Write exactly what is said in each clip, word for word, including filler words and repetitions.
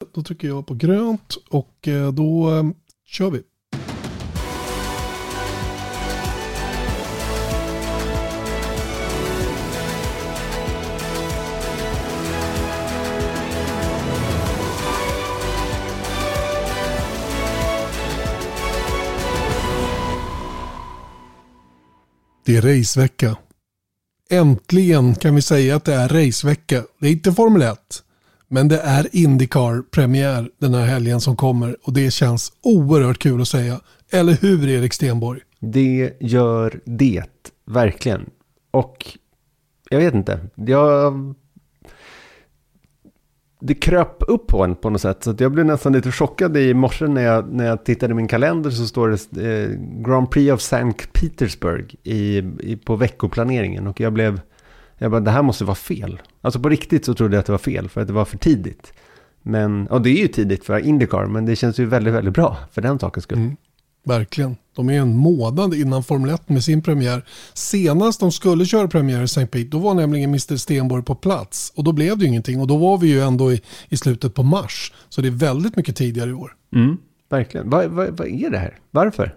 Då trycker jag på grönt och då eh, kör vi. Det är racevecka. Äntligen kan vi säga att det är racevecka. Det är inte Formel ett. Men det är IndyCar-premiär den här helgen som kommer. Och det känns oerhört kul att säga. Eller hur, Erik Stenborg? Det gör det, verkligen. Och jag vet inte. Jag... Det kröp upp på en på något sätt. Så att jag blev nästan lite chockad i morse när jag, när jag tittade i min kalender, så står det eh, Grand Prix of Sankt Petersburg i, i, på veckoplaneringen. Och jag blev, jag bara, det här måste vara fel. Alltså på riktigt så trodde jag att det var fel för att det var för tidigt. Men, och det är ju tidigt för IndyCar, men det känns ju väldigt, väldigt bra för den sakens skull. Mm. Verkligen. De är en månad innan Formel ett med sin premiär. Senast de skulle köra premiär i Sankt Pete, då var nämligen mister Stenborg på plats. Och då blev det ju ingenting. Och då var vi ju ändå i, i slutet på mars. Så det är väldigt mycket tidigare i år. Mm, verkligen. Vad, vad, vad är det här? Varför?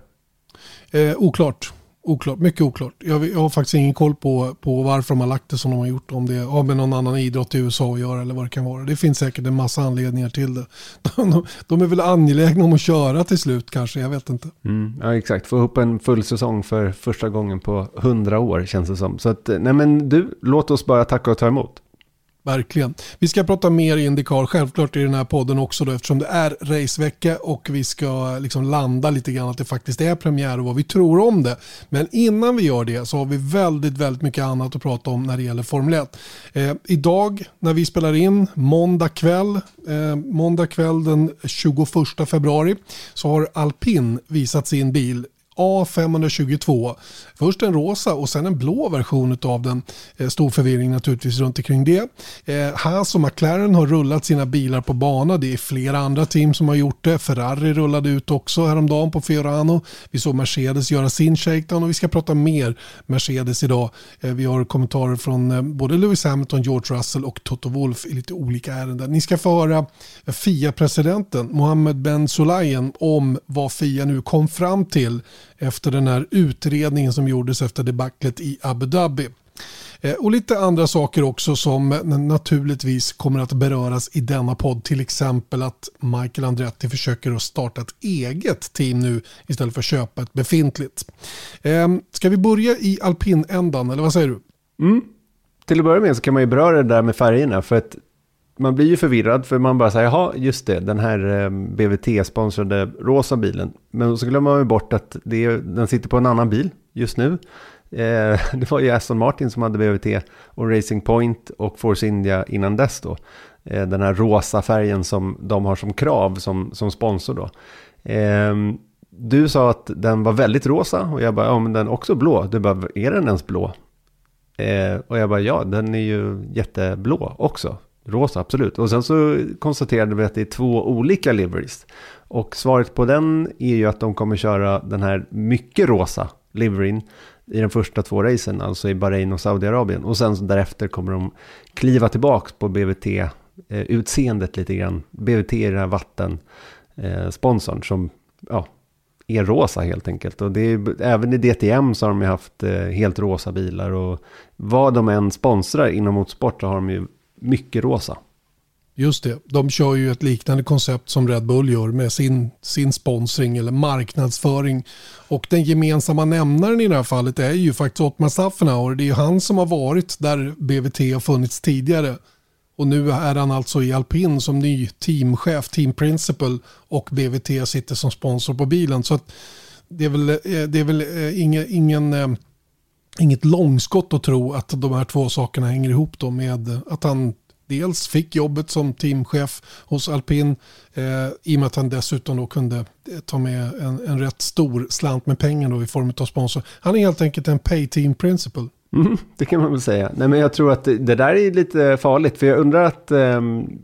Eh, oklart. Oklart. Mycket oklart. Jag, jag har faktiskt ingen koll på, på varför de har lagt det som de har gjort. Om det har med någon annan idrott i U S A att göra eller vad det kan vara. Det finns säkert en massa anledningar till det. De, de är väl angelägna om att köra till slut kanske. Jag vet inte. Mm, ja, exakt. Få ihop en full säsong för första gången på hundra år känns det som. Så att, nej men du, låt oss bara tacka och ta emot. Verkligen. Vi ska prata mer IndyCar självklart i den här podden också då, eftersom det är racevecka och vi ska liksom landa lite grann att det faktiskt är premiär och vad vi tror om det. Men innan vi gör det så har vi väldigt, väldigt mycket annat att prata om när det gäller Formel ett. Eh, idag när vi spelar in måndag kväll, eh, måndag kväll den tjugoförsta februari, så har Alpin visat sin bil A fem tjugotvå. Först en rosa och sen en blå version av den. Eh, stor förvirring naturligtvis runt omkring det. Eh, Haas och McLaren har rullat sina bilar på bana. Det är flera andra team som har gjort det. Ferrari rullade ut också häromdagen på Fiorano. Vi såg Mercedes göra sin shakedown och vi ska prata mer Mercedes idag. Eh, vi har kommentarer från eh, både Lewis Hamilton, George Russell och Toto Wolff i lite olika ärenden. Ni ska få höra F I A-presidenten Mohammed Ben Sulayem om vad F I A nu kom fram till efter den här utredningen som gjordes efter debaclet i Abu Dhabi. Eh, och lite andra saker också som naturligtvis kommer att beröras i denna podd. Till exempel att Michael Andretti försöker att starta ett eget team nu istället för att köpa ett befintligt. Eh, ska vi börja i alpinändan eller vad säger du? Mm. Till att börja med så kan man ju beröra det där med färgerna, för att man blir ju förvirrad för man bara säger, jaha just det, den här B V T-sponsrade rosa bilen. Men så glömmer man ju bort att det är, den sitter på en annan bil just nu. Eh, det var ju Aston Martin som hade B V T och Racing Point och Force India innan dess då. Eh, den här rosa färgen som de har som krav som, som sponsor då. Eh, du sa att den var väldigt rosa och jag bara, ja men den är också blå. Du bara, är den ens blå? Eh, och jag bara, ja den är ju jätteblå också. Rosa, absolut. Och sen så konstaterade vi att det är två olika liveries. Och svaret på den är ju att de kommer köra den här mycket rosa liverien i de första två racen, alltså i Bahrain och Saudiarabien. Och sen därefter kommer de kliva tillbaka på B V T-utseendet lite grann. B V T är den här vattensponsorn som ja, är rosa helt enkelt. Och det är, även i D T M så har de ju haft eh, helt rosa bilar. Och vad de än sponsrar inom motorsport så har de ju mycket rosa. Just det, de kör ju ett liknande koncept som Red Bull gör med sin, sin sponsring eller marknadsföring. Och den gemensamma nämnaren i det här fallet är ju faktiskt Otmar Szafnauer. Det är ju han som har varit där B V T har funnits tidigare. Och nu är han alltså i Alpin som ny teamchef, team principal, och B V T sitter som sponsor på bilen. Så att det är väl, det är väl ingen, ingen, inget långskott att tro att de här två sakerna hänger ihop då med att han dels fick jobbet som teamchef hos Alpin eh, i och med att han dessutom då kunde ta med en, en rätt stor slant med pengar då i form av sponsor. Han är helt enkelt en pay team principal. Mm, det kan man väl säga. Nej, men jag tror att det, det där är lite farligt, för jag undrar att eh,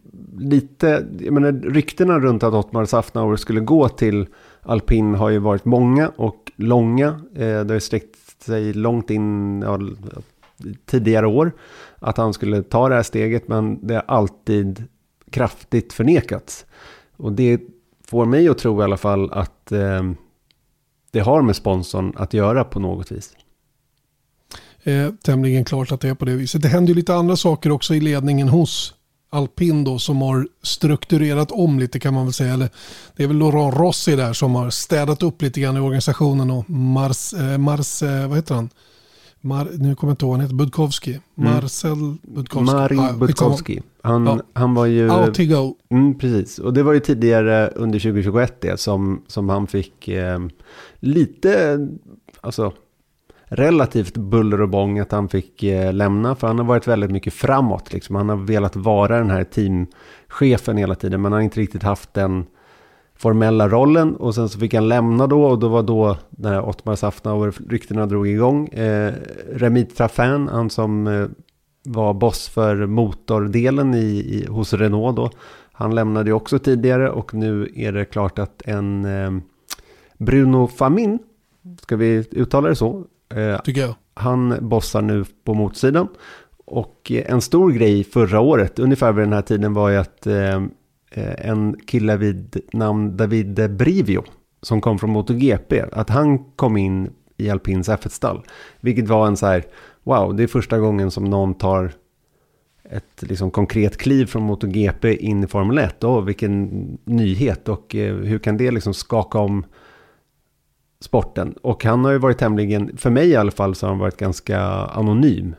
lite, jag menar, ryktena runt att Otmar Szafnauer skulle gå till Alpin har ju varit många och långa. Eh, det har sträckt sig långt in ja, tidigare år att han skulle ta det här steget, men det har alltid kraftigt förnekats. Och det får mig att tro i alla fall att eh, det har med sponsorn att göra på något vis. Eh, tämligen klart att det är på det viset. Det händer ju lite andra saker också i ledningen hos Alpin då, som har strukturerat om lite, kan man väl säga. Eller, det är väl Laurent Rossi där som har städat upp lite grann i organisationen, och Mars, eh, Mars eh, vad heter han? Mar, nu kommer jag inte ihåg, han heter Budkowski. Marcel Budkowski. Marin ah, Budkowski. Han, ja. han var ju... Out to go. Mm, precis. Och det var ju tidigare under tjugo tjugoett det som, som han fick eh, lite, alltså relativt buller och bång att han fick eh, lämna. För han har varit väldigt mycket framåt. Liksom. Han har velat vara den här teamchefen hela tiden, men han har inte riktigt haft den formella rollen, och sen så fick han lämna då, och då var då när Otmar Safnauer ryktena drog igång. Eh, Remit Trafin, han som eh, var boss för motordelen i, i, hos Renault då, han lämnade ju också tidigare, och nu är det klart att en eh, Bruno Famin, ska vi uttala det så? Eh, Tycker jag. Han bossar nu på motsidan, och eh, en stor grej förra året, ungefär vid den här tiden, var ju att eh, en kille vid namn David Brivio som kom från MotoGP, att han kom in i Alpins F ett-stall, vilket var en så här, wow, det är första gången som någon tar ett liksom konkret kliv från MotoGP in i Formel ett. Åh, vilken nyhet, och eh, hur kan det liksom skaka om sporten? Och han har ju varit tämligen, för mig i alla fall, så har han varit ganska anonym.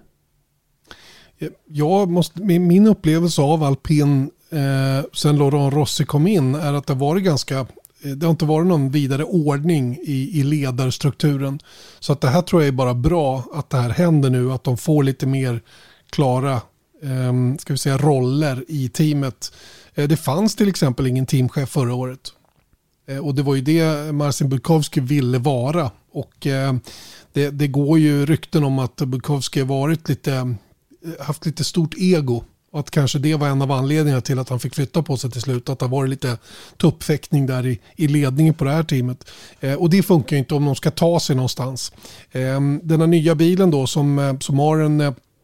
Jag måste, min upplevelse av Alpin Eh, sen Laurent Rossi kom in är att det var ganska, det har inte varit någon vidare ordning i, i ledarstrukturen, så att det här tror jag är bara bra att det här händer nu, att de får lite mer klara eh, ska vi säga roller i teamet. Eh, det fanns till exempel ingen teamchef förra året, eh, och det var ju det Marcin Budkowski ville vara, och eh, det, det går ju rykten om att Budkowski har varit lite, haft lite stort ego. Och att kanske det var en av anledningarna till att han fick flytta på sig till slut. Att det var lite tuppfäktning där i, i ledningen på det här teamet. Eh, och det funkar ju inte om de ska ta sig någonstans. Eh, den här nya bilen då som, som har en,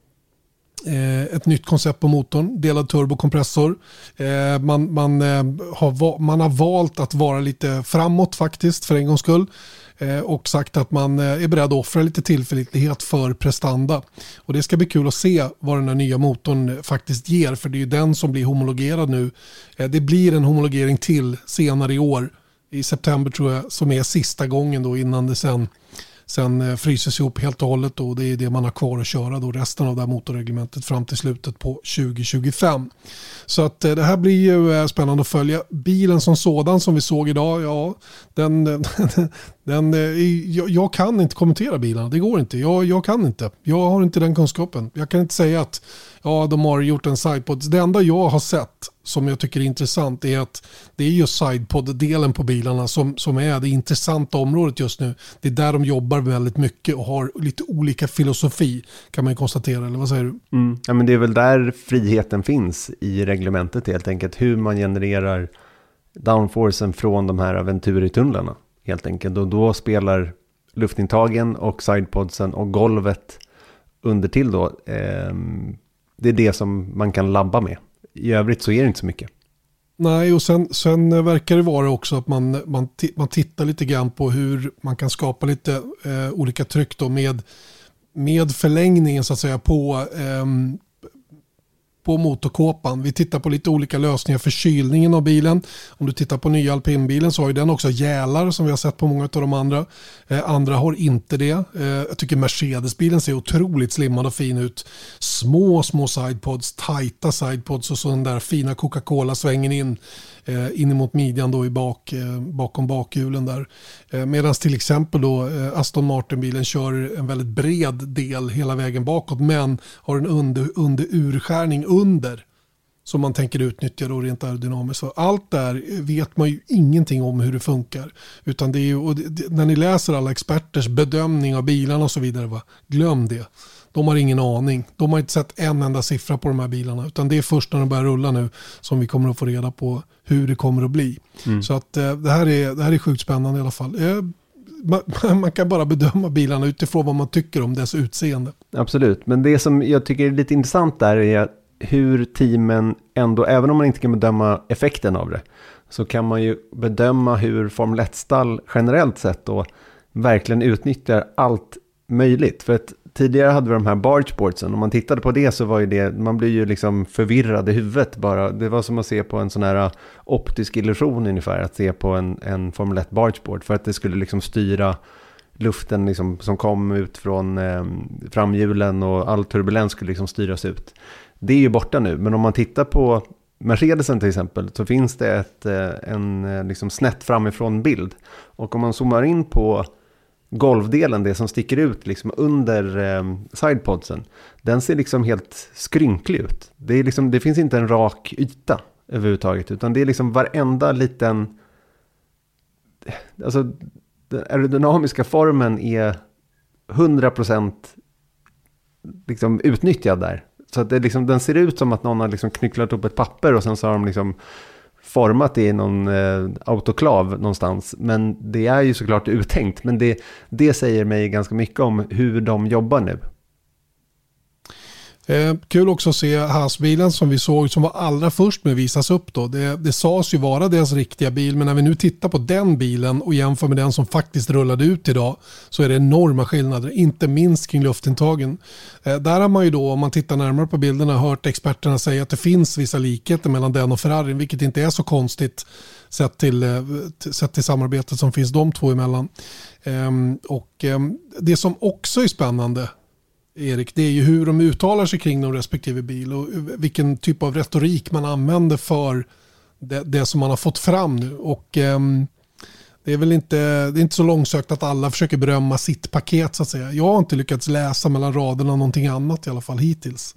eh, ett nytt koncept på motorn. Delad turbokompressor. Eh, man, man, eh, har, man har valt att vara lite framåt faktiskt för en gångs skull. Och sagt att man är beredd att offra lite tillförlitlighet för prestanda. Och det ska bli kul att se vad den här nya motorn faktiskt ger, för det är ju den som blir homologerad nu. Det blir en homologering till senare i år, i september tror jag, som är sista gången då innan det sen, sen fryses ihop helt och hållet. Och det är det man har kvar att köra då resten av det här motorreglementet fram till slutet på tjugo tjugofem. Så att det här blir ju spännande att följa. Bilen som sådan som vi såg idag, ja, den, den, jag, jag kan inte kommentera bilarna. Det går inte. Jag, jag kan inte. Jag har inte den kunskapen. Jag kan inte säga att ja, de har gjort en sidepod. Det enda jag har sett som jag tycker är intressant är att det är just sidepod-delen på bilarna som, som är det intressanta området just nu. Det är där de jobbar väldigt mycket och har lite olika filosofi, kan man ju konstatera. Eller vad säger du? Mm. Ja, men det är väl där friheten finns i reglementet helt enkelt. Hur man genererar downforcen från de här Venturi-tunnlarna helt enkelt. Och då spelar luftintagen och sidepodsen och golvet under till då. Eh, det är det som man kan labba med. I övrigt så är det inte så mycket. Nej, och sen, sen verkar det vara också att man, man, t- man tittar lite grann på hur man kan skapa lite eh, olika tryck då med, med förlängningen så att säga på, eh, på motorkåpan. Vi tittar på lite olika lösningar för kylningen av bilen. Om du tittar på nya Alpinbilen så har ju den också gälar som vi har sett på många av de andra. Eh, andra har inte det. Eh, jag tycker Mercedes-bilen ser otroligt slimmad och fin ut. Små, små sidepods, tajta sidepods och så den där fina Coca-Cola-svängen in. Eh, in mot midjan då i bak, eh, bakom bakhjulen där. Eh, Medan till exempel då eh, Aston Martin-bilen kör en väldigt bred del hela vägen bakåt men har en under, under urskärning under som man tänker utnyttja då rent aerodynamiskt. Så allt där vet man ju ingenting om hur det funkar. Utan det är ju, och det, när ni läser alla experters bedömning av bilarna och så vidare, va? Glöm det. De har ingen aning. De har inte sett en enda siffra på de här bilarna. Utan det är först när de börjar rulla nu som vi kommer att få reda på hur det kommer att bli. Mm. Så att eh, det, här är, det här är sjukt spännande i alla fall. Eh, man, man kan bara bedöma bilarna utifrån vad man tycker om dess utseende. Absolut, men det som jag tycker är lite intressant där är hur teamen ändå, även om man inte kan bedöma effekten av det, så kan man ju bedöma hur Formel ett-stall generellt sett då verkligen utnyttjar allt möjligt. För att tidigare hade vi de här bargeboardsen. Om man tittade på det så var ju det, man blir ju liksom förvirrad i huvudet bara. Det var som att se på en sån här optisk illusion ungefär, att se på en, en Formel ett bargeboard, för att det skulle liksom styra luften liksom som kom ut från eh, framhjulen, och all turbulens skulle liksom styras ut. Det är ju borta nu, men om man tittar på Mercedesen till exempel, så finns det ett, en liksom snett framifrån bild. Och om man zoomar in på golvdelen, det som sticker ut liksom under eh, sidepodsen, den ser liksom helt skrynklig ut. Det, är liksom, det finns inte en rak yta överhuvudtaget, utan det är liksom varenda liten... Alltså, den aerodynamiska formen är hundra procent liksom utnyttjad där. Så att det liksom, den ser ut som att någon har liksom knycklat upp ett papper och sen så har de liksom format det i någon eh, autoklav någonstans. Men det är ju såklart uttänkt. Men det, det säger mig ganska mycket om hur de jobbar nu. Eh, kul också att se Haas-bilen som vi såg som var allra först med visas upp då. Det, det sades ju vara deras riktiga bil, men när vi nu tittar på den bilen och jämför med den som faktiskt rullade ut idag, så är det enorma skillnader, inte minst kring luftintagen. Eh, där har man ju då, om man tittar närmare på bilderna, hört experterna säga att det finns vissa likheter mellan den och Ferrari, vilket inte är så konstigt sett till, eh, sett till samarbetet som finns de två emellan. Eh, och eh, det som också är spännande, Erik, det är ju hur de uttalar sig kring de respektive bil och vilken typ av retorik man använder för det, det som man har fått fram nu. Och eh, det är väl inte, det är inte så långsökt att alla försöker berömma sitt paket så att säga. Jag har inte lyckats läsa mellan raderna någonting annat i alla fall hittills.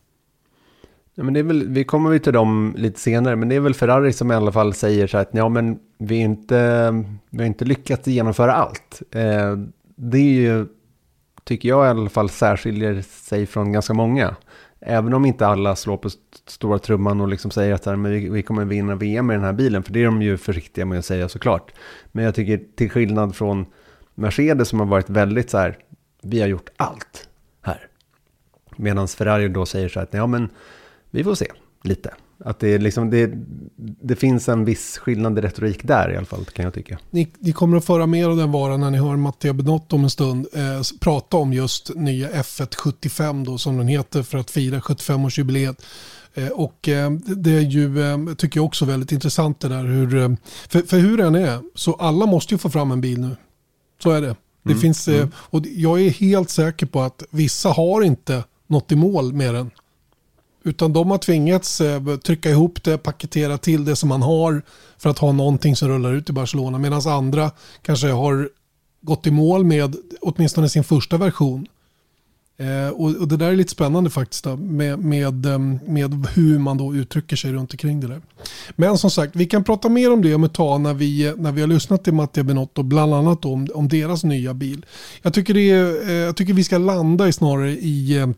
Ja, men det är väl, vi kommer ju till dem lite senare, men det är väl Ferrari som i alla fall säger så här att ja, men vi, är inte, vi har inte lyckats genomföra allt. Eh, det är ju, tycker jag i alla fall, särskiljer sig från ganska många. Även om inte alla slår på stora trumman och liksom säger att här, men vi, vi kommer vinna V M med den här bilen. För det är de ju försiktiga med att säga såklart. Men jag tycker till skillnad från Mercedes som har varit väldigt så här, vi har gjort allt här. Medan Ferrari då säger så här att ja, men vi får se lite. Att det, liksom, det, det finns en viss skillnad i retorik där i alla fall, kan jag tycka. Ni, ni kommer att föra mer av den varan när ni hör Mattia Binotto om en stund eh, prata om just nya F ett sjuttiofem då, som den heter, för att fira sjuttiofem-årsjubileet. Eh, och eh, det är ju, eh, tycker jag också väldigt intressant det där. Hur, eh, för, för hur den är, så alla måste ju få fram en bil nu. Så är det. Det mm, finns, eh, mm. Och jag är helt säker på att vissa har inte nått i mål med den. Utan de har tvingats eh, trycka ihop det, paketera till det som man har för att ha någonting som rullar ut i Barcelona. Medan andra kanske har gått i mål med åtminstone sin första version. Eh, och, och det där är lite spännande faktiskt då, med, med, med hur man då uttrycker sig runt omkring det där. Men som sagt, vi kan prata mer om det om ett tag när vi, när vi har lyssnat till Mattia Binotto, bland annat om, om deras nya bil. Jag tycker, det är, eh, jag tycker vi ska landa i snarare i... Eh,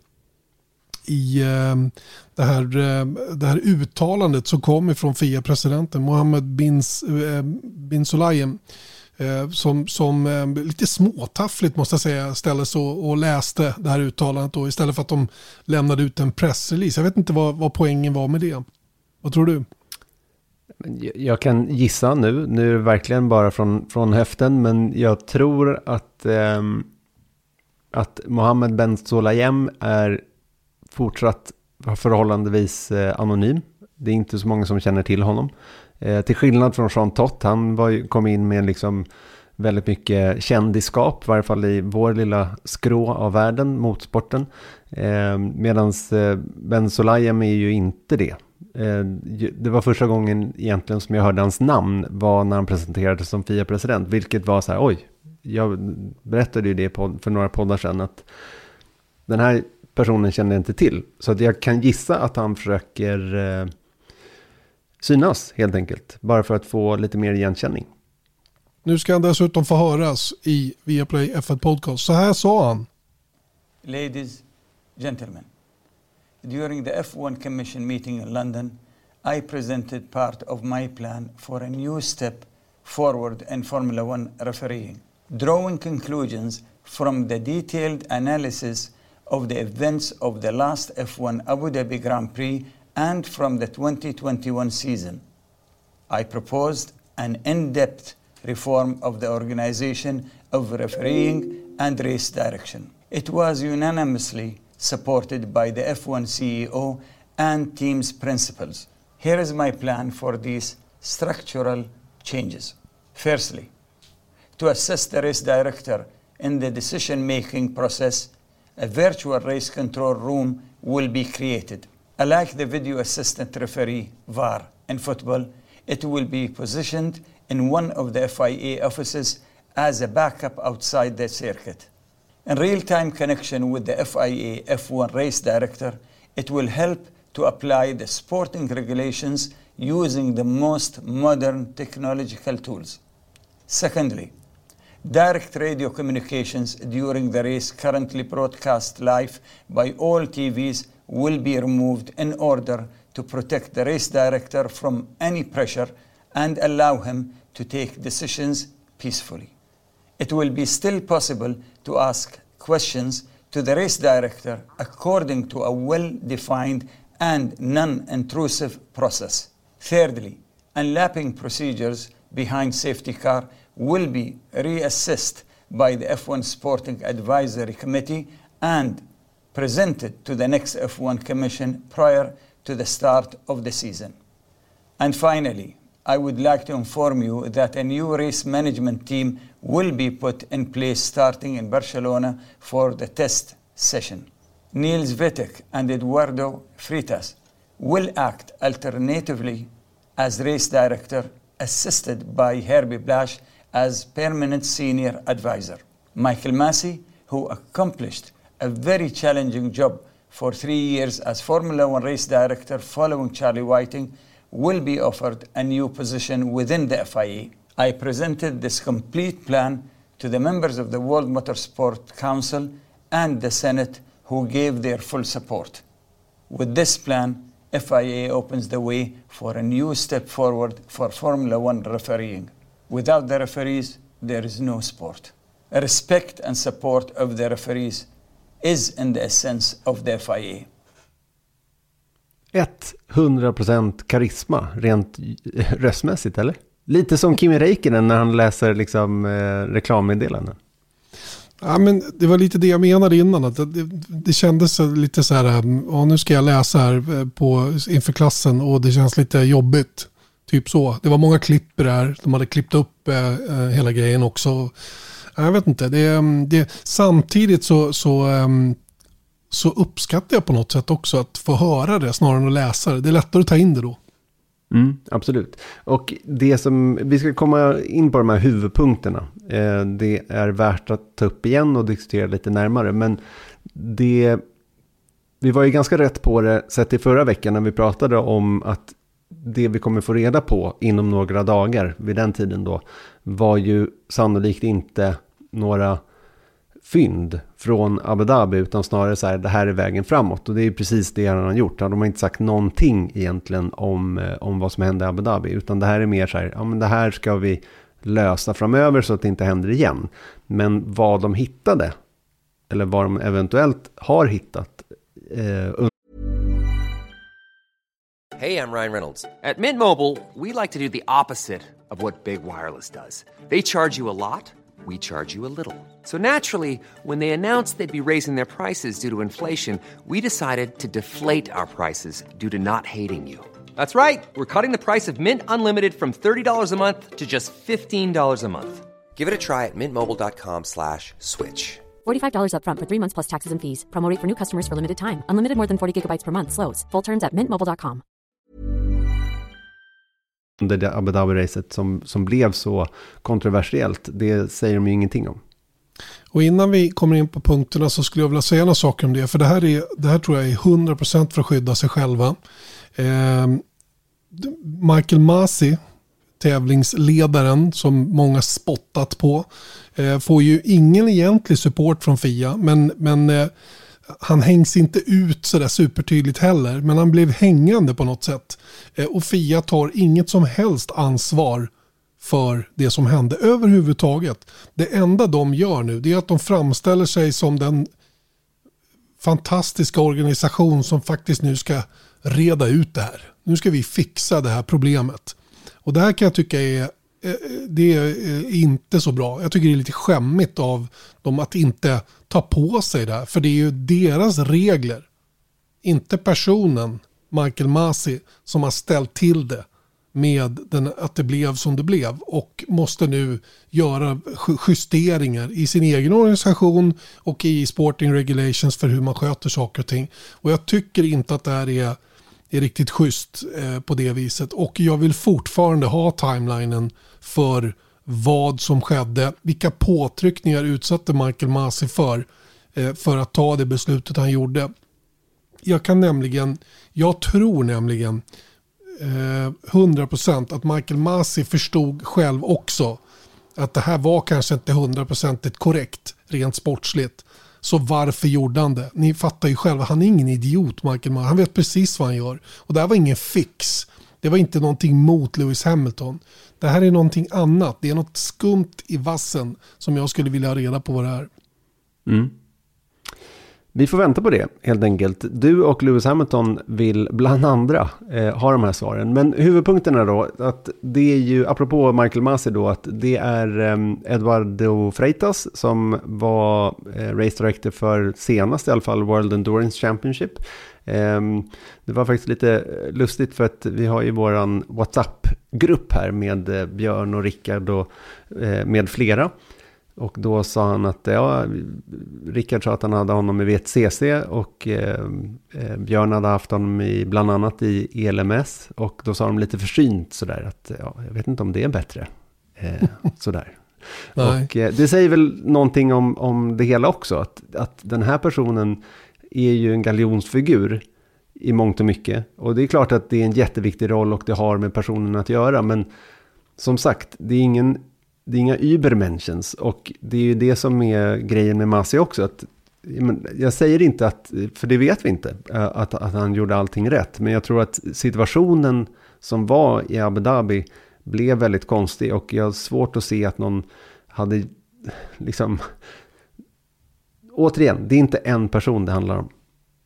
i det här, det här uttalandet som kom från F I A-presidenten Mohammed bin, bin Sulayem, som, som lite småtaffligt måste jag säga ställde sig och läste det här uttalandet då, istället för att de lämnade ut en pressrelease. Jag vet inte vad, vad poängen var med det. Vad tror du? Jag kan gissa nu, nu är det verkligen bara från, från höften, men jag tror att, eh, att Mohammed bin Sulayem är fortsatt förhållandevis eh, anonym. Det är inte så många som känner till honom. Eh, till skillnad från Jean Todt, han var, kom in med liksom väldigt mycket kändisskap, i varje fall i vår lilla skrå av världen, motorsporten. Eh, Medan eh, bin Sulayem är ju inte det. Eh, det var första gången egentligen som jag hörde hans namn var när han presenterades som F I A-president, vilket var så här, oj, jag berättade ju det på, för några poddar sedan att den här personen känner inte till. Så att jag kan gissa att han försöker eh, synas helt enkelt. Bara för att få lite mer igenkänning. Nu ska han dessutom få höras i Viaplay F ett Podcast. Så här sa han. Ladies, gentlemen. During the F one Commission meeting in London, I presented part of my plan for a new step forward in Formula One refereeing. Drawing conclusions from the detailed analysis of the events of the last F one Abu Dhabi Grand Prix and from the twenty twenty-one season. I proposed an in-depth reform of the organization of refereeing and race direction. It was unanimously supported by the F one C E O and team's principals. Here is my plan for these structural changes. Firstly, to assist the race director in the decision-making process, a virtual race control room will be created. Like the video assistant referee, V A R, in football, it will be positioned in one of the F I A offices as a backup outside the circuit. In real-time connection with the F I A F one race director, it will help to apply the sporting regulations using the most modern technological tools. Secondly, direct radio communications during the race currently broadcast live by all T Vs will be removed in order to protect the race director from any pressure and allow him to take decisions peacefully. It will be still possible to ask questions to the race director according to a well-defined and non-intrusive process. Thirdly, unlapping procedures behind safety car will be reassessed by the F one Sporting Advisory Committee and presented to the next F one Commission prior to the start of the season. And finally, I would like to inform you that a new race management team will be put in place starting in Barcelona for the test session. Niels Wittek and Eduardo Freitas will act alternatively as race director, assisted by Herbie Blasch as permanent senior advisor. Michael Massey, who accomplished a very challenging job for three years as Formula One race director following Charlie Whiting, will be offered a new position within the F I A. I presented this complete plan to the members of the World Motorsport Council and the Senate, who gave their full support. With this plan, F I A opens the way for a new step forward for Formula One refereeing. Without the referees, there is no sport. Respect and support of the referees is in the essence of the F I A. hundra procent karisma rent röstmässigt, eller? Lite som Kimi Räikkönen när han läser liksom, eh, reklammeddelanden. Ja, men det var lite det jag menade innan. Att det, det kändes lite så här, ja, nu ska jag läsa här på, inför klassen och det känns lite jobbigt. Typ så. Det var många klipp där. De hade klippt upp eh, hela grejen också. Jag vet inte. Det, det, samtidigt så, så, um, så uppskattar jag på något sätt också att få höra det snarare än att läsa det. Det är lättare att ta in det då. Mm, absolut. Och det som vi ska komma in på de här huvudpunkterna. Eh, det är värt att ta upp igen och diskutera lite närmare. Men det, vi var ju ganska rätt på det sett i förra veckan när vi pratade om att det vi kommer få reda på inom några dagar vid den tiden då var ju sannolikt inte några fynd från Abu Dhabi, utan snarare så här, det här är vägen framåt, och det är precis det han har gjort. De har inte sagt någonting egentligen om, om vad som hände i Abu Dhabi, utan det här är mer så här, ja men det här ska vi lösa framöver så att det inte händer igen. Men vad de hittade, eller vad de eventuellt har hittat eh, Hey, I'm Ryan Reynolds. At Mint Mobile, we like to do the opposite of what Big Wireless does. They charge you a lot, we charge you a little. So naturally, when they announced they'd be raising their prices due to inflation, we decided to deflate our prices due to not hating you. That's right. We're cutting the price of Mint Unlimited from thirty dollars a month to just fifteen dollars a month. Give it a try at mintmobile.com slash switch. forty-five dollars up front for three months plus taxes and fees. Promo rate for new customers for limited time. Unlimited more than forty gigabytes per month slows. Full terms at mint mobile dot com. Det Abu Dhabi-racet som, som blev så kontroversiellt, det säger de ju ingenting om. Och innan vi kommer in på punkterna så skulle jag vilja säga några saker om det. För det här, är, det här tror jag är hundra procent för att skydda sig själva. Eh, Michael Masi, tävlingsledaren som många spottat på, eh, får ju ingen egentlig support från F I A. Men, men eh, han hängs inte ut så där supertydligt heller. Men han blev hängande på något sätt. Eh, och F I A tar inget som helst ansvar för det som hände överhuvudtaget. Det enda de gör nu, det är att de framställer sig som den fantastiska organisation som faktiskt nu ska reda ut det här. Nu ska vi fixa det här problemet. Och det här kan jag tycka är, det är inte så bra. Jag tycker det är lite skämmigt av dem att inte ta på sig det här. För det är ju deras regler. Inte personen, Michael Masi, som har ställt till det med den, att det blev som det blev. Och måste nu göra justeringar i sin egen organisation och i sporting regulations för hur man sköter saker och ting. Och jag tycker inte att det här är är riktigt schysst eh, på det viset. Och jag vill fortfarande ha timelinen för vad som skedde. Vilka påtryckningar utsatte Michael Masi för eh, för att ta det beslutet han gjorde. Jag kan nämligen, jag tror nämligen eh, hundra procent att Michael Masi förstod själv också att det här var kanske inte hundra procent korrekt rent sportsligt. Så varför gjorde han det? Ni fattar ju själva, han är ingen idiot, Michael Masi. Han vet precis vad han gör. Och det här var ingen fix. Det var inte någonting mot Lewis Hamilton. Det här är någonting annat. Det är något skumt i vassen som jag skulle vilja ha reda på vad det är. Mm. Vi får vänta på det helt enkelt. Du och Lewis Hamilton vill bland andra eh, ha de här svaren. Men huvudpunkten är då att det är ju, apropå Michael Masi då, att det är eh, Eduardo Freitas som var eh, race director för senast i alla fall World Endurance Championship. Eh, det var faktiskt lite lustigt för att vi har ju våran WhatsApp-grupp här med eh, Björn och Rickard och eh, med flera. Och då sa han att ja, Rickard sa att han hade honom i V T C C och eh, Björn hade haft honom i, bland annat i E L M S. Och då sa de lite försynt sådär att ja, jag vet inte om det är bättre. Eh, sådär. Och eh, det säger väl någonting om, om det hela också. Att, att den här personen är ju en galjonsfigur i mångt och mycket. Och det är klart att det är en jätteviktig roll och det har med personen att göra. Men som sagt, det är ingen... Det är inga übermentions och det är ju det som är grejen med Masi också. Att, jag säger inte att, för det vet vi inte, att, att han gjorde allting rätt. Men jag tror att situationen som var i Abu Dhabi blev väldigt konstig. Och jag har svårt att se att någon hade liksom... Återigen, det är inte en person det handlar om.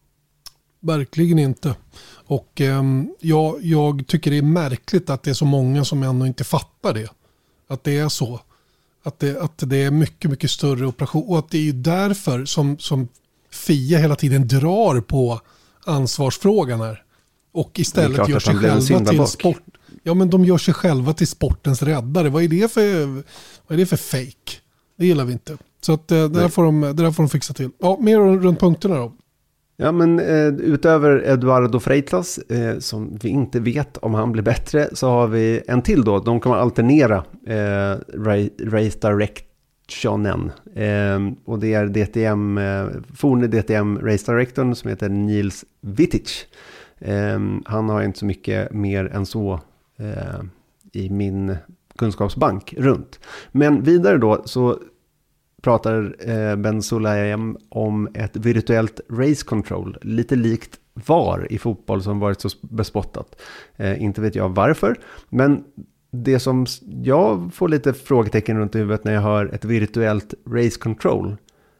Verkligen inte. Och eh, jag, jag tycker det är märkligt att det är så många som ändå inte fattar det. Att det är så. Att det, att det är mycket, mycket större operation. Och att det är ju därför som, som F I A hela tiden drar på ansvarsfrågan här. Och istället gör sig själva till sport. Ja, men de gör sig själva till sportens räddare. Vad är det för, vad är det för fake? Det gillar vi inte. Så att, det, där får de, det där får de fixa till. Ja, mer runt punkterna då. Ja, men eh, utöver Eduardo Freitas eh, som vi inte vet om han blir bättre, så har vi en till då. De kommer alternera eh, Race Directionen eh, och det är D T M eh, forne D T M Race Directorn som heter Nils Wittich. Eh, han har inte så mycket mer än så eh, i min kunskapsbank runt. Men vidare då så pratar eh, Ben Sulayem om ett virtuellt race control, lite likt V A R i fotboll som varit så bespottat. Eh, inte vet jag varför, men det som jag får lite frågetecken runt i huvudet när jag hör ett virtuellt race control,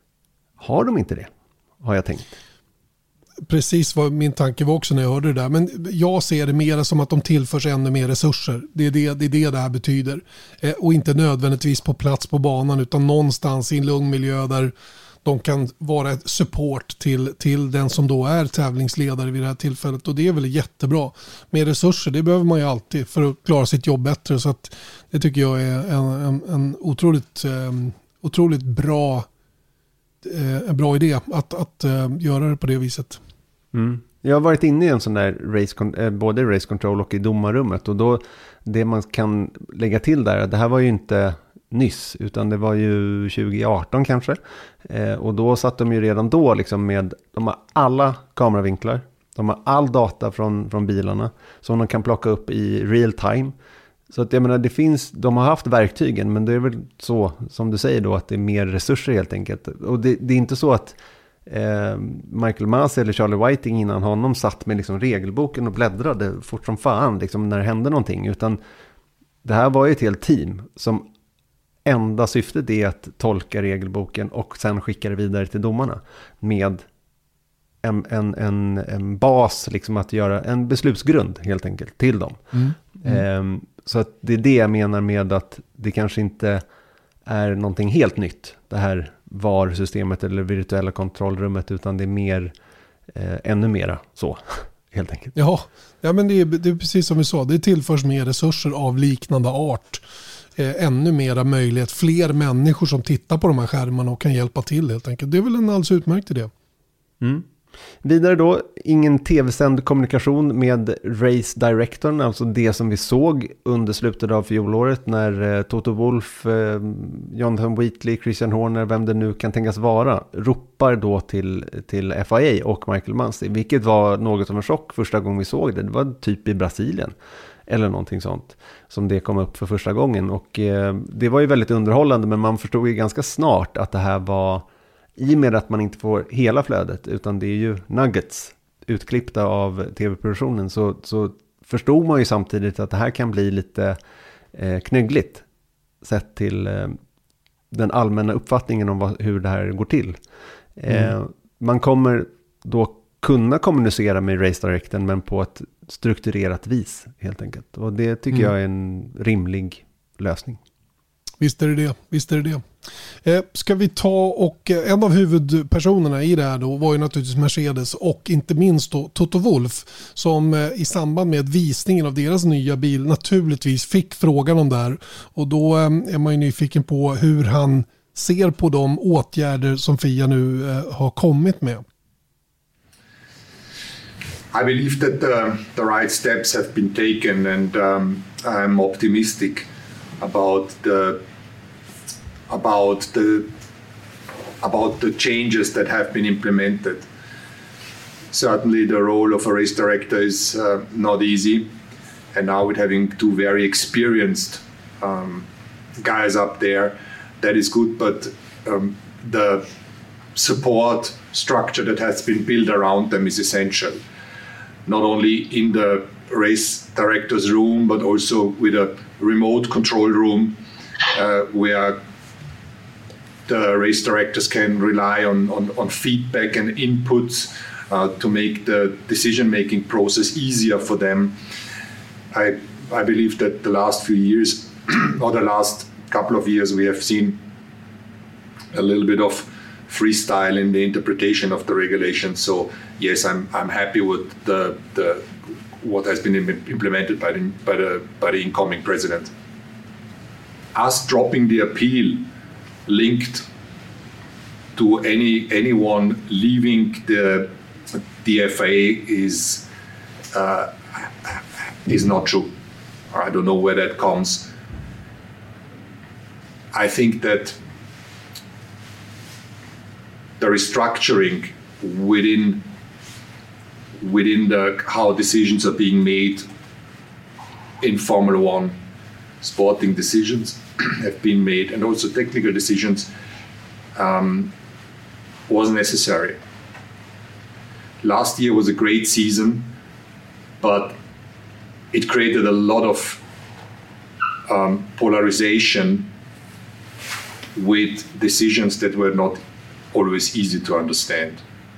har de inte det? Har jag tänkt. Precis vad min tanke var också när jag hörde det där. Men jag ser det mer som att de tillförs ännu mer resurser. Det är det det, är det, det här betyder. Eh, och inte nödvändigtvis på plats på banan utan någonstans i en lugn miljö där de kan vara ett support till, till den som då är tävlingsledare vid det här tillfället. Och det är väl jättebra. Med resurser, det behöver man ju alltid för att klara sitt jobb bättre. Så att det tycker jag är en, en, en otroligt, eh, otroligt bra, eh, en bra idé att, att eh, göra det på det viset. Mm. Jag har varit inne i en sån där race, eh, både race control och i domarrummet, och då det man kan lägga till där, det här var ju inte nyss utan det var ju tjugo arton kanske, eh, och då satt de ju redan då liksom med, de har alla kameravinklar, de har all data från, från bilarna som de kan plocka upp i real time. Så att jag menar, det finns, de har haft verktygen, men det är väl så som du säger då att det är mer resurser helt enkelt. Och det, det är inte så att Eh, Michael Masi eller Charlie Whiting innan honom satt med liksom regelboken och bläddrade fort som fan liksom när det hände någonting, utan det här var ju ett helt team som enda syftet är att tolka regelboken och sen skicka det vidare till domarna med en, en, en, en bas, liksom att göra en beslutsgrund helt enkelt till dem. Mm. Mm. Eh, så att det är det jag menar med att det kanske inte är någonting helt nytt, det här V A R-systemet eller virtuella kontrollrummet, utan det är mer, eh, ännu mera så, helt enkelt. Ja, ja men det är, det är precis som vi sa, det tillförs mer resurser av liknande art. Eh, ännu mera möjlighet, fler människor som tittar på de här skärmarna och kan hjälpa till helt enkelt. Det är väl en alldeles utmärkt idé. Mm. Vidare då, ingen tv-sänd kommunikation med Race Directorn, alltså det som vi såg under slutet av fjolåret när eh, Toto Wolff, eh, Jonathan Wheatley, Christian Horner, vem det nu kan tänkas vara, ropar då till, till F I A och Michael Masi, vilket var något av en chock första gången vi såg det. Det var typ i Brasilien eller någonting sånt som det kom upp för första gången, och eh, det var ju väldigt underhållande, men man förstod ju ganska snart att det här var, i och med att man inte får hela flödet utan det är ju nuggets utklippta av tv-produktionen, så, så förstod man ju samtidigt att det här kan bli lite eh, knöggligt sett till eh, den allmänna uppfattningen om vad, hur det här går till. Eh, mm. Man kommer då kunna kommunicera med Race Directorn, men på ett strukturerat vis helt enkelt. Och det tycker mm. jag är en rimlig lösning. Visst är det det. Visst är det det. Eh, ska vi ta och eh, en av huvudpersonerna i det här då var ju naturligtvis Mercedes och inte minst då Toto Wolff som eh, i samband med visningen av deras nya bil naturligtvis fick frågan om det här, och då eh, är man ju nyfiken på hur han ser på de åtgärder som F I A nu eh, har kommit med. I believe that the, the right steps have been taken, and um, I'm optimistic about the about the about the changes that have been implemented. Certainly the role of a race director is uh, not easy, and now with having two very experienced um, guys up there, that is good, but um, the support structure that has been built around them is essential, not only in the race director's room, but also with a remote control room uh, where the race directors can rely on, on, on feedback and inputs uh, to make the decision-making process easier for them. I, I believe that the last few years, or the last couple of years, we have seen a little bit of freestyle in the interpretation of the regulations. So yes, I'm I'm happy with the the what has been implemented by the by the by the incoming president. Us dropping the appeal linked to any anyone leaving the the F I A is uh, is not true. I don't know where that comes. I think that the restructuring within within the how decisions are being made in Formula One, sporting decisions have been made, and also technical decisions um, was necessary. Last year was a great season, but it created a lot of um, polarization with decisions that were not always easy to understand.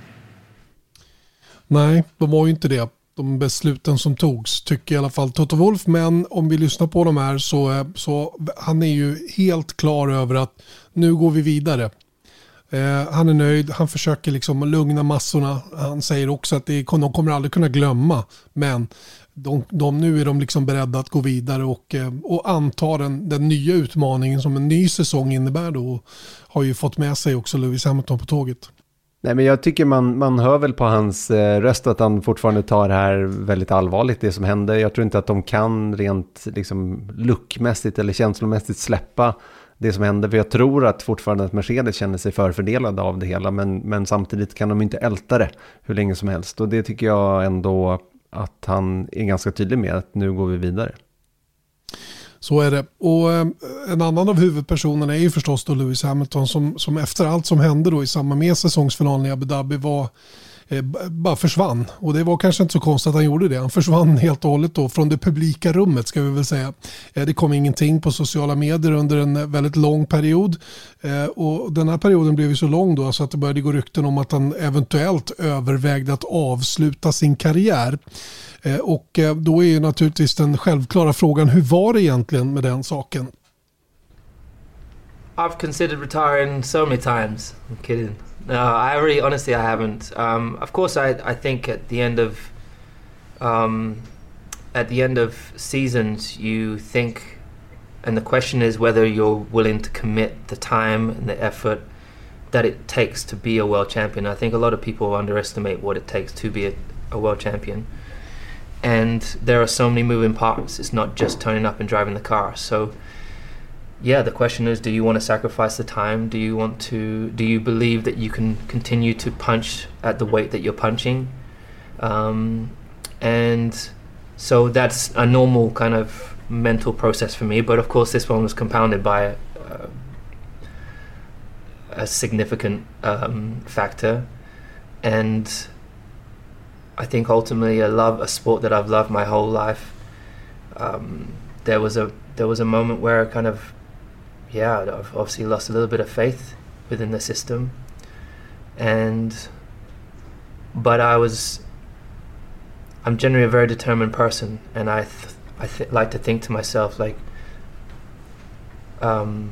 Nej, de var ju inte det. De besluten som togs tycker i alla fall Toto Wolff, men om vi lyssnar på de här så, så han är ju helt klar över att nu går vi vidare. Eh, han är nöjd, han försöker liksom lugna massorna. Han säger också att det, de kommer aldrig kunna glömma, men de, de, nu är de liksom beredda att gå vidare och, och anta den, den nya utmaningen som en ny säsong innebär då, och har ju fått med sig också Lewis Hamilton på tåget. Nej, men jag tycker man, man hör väl på hans eh, röst att han fortfarande tar det här väldigt allvarligt, det som händer. Jag tror inte att de kan rent liksom luckmässigt eller känslomässigt släppa det som händer, för jag tror att fortfarande att Mercedes känner sig förfördelade av det hela, men, men samtidigt kan de inte älta det hur länge som helst, och det tycker jag ändå att han är ganska tydlig med, att nu går vi vidare. Så är det. Och en annan av huvudpersonerna är ju förstås då Lewis Hamilton som, som efter allt som hände då i samband med säsongsfinalen i Abu Dhabi var eh, bara försvann. Och det var kanske inte så konstigt att han gjorde det. Han försvann helt och hållet då från det publika rummet, ska vi väl säga. Eh, det kom ingenting på sociala medier under en väldigt lång period. Eh, och den här perioden blev ju så lång då så att det började gå rykten om att han eventuellt övervägde att avsluta sin karriär. Eh, och eh, då är ju naturligtvis den självklara frågan, hur var det egentligen med den saken? I've considered retiring so many times. I'm kidding. No, I really, honestly, I haven't. Um, of course, I, I think at the end of, um, at the end of seasons, you think, and the question is whether you're willing to commit the time and the effort that it takes to be a world champion. I think a lot of people underestimate what it takes to be a, a world champion. And there are so many moving parts. It's not just turning up and driving the car. So, yeah, the question is, do you want to sacrifice the time? Do you want to, do you believe that you can continue to punch at the weight that you're punching? Um, and so that's a normal kind of mental process for me. But of course, this one was compounded by uh, a significant um, factor. And I think ultimately I love a sport that I've loved my whole life. Um, there was a there was a moment where I kind of, yeah, I've obviously lost a little bit of faith within the system, and but I was, I'm generally a very determined person, and I th- I th- like to think to myself like, um,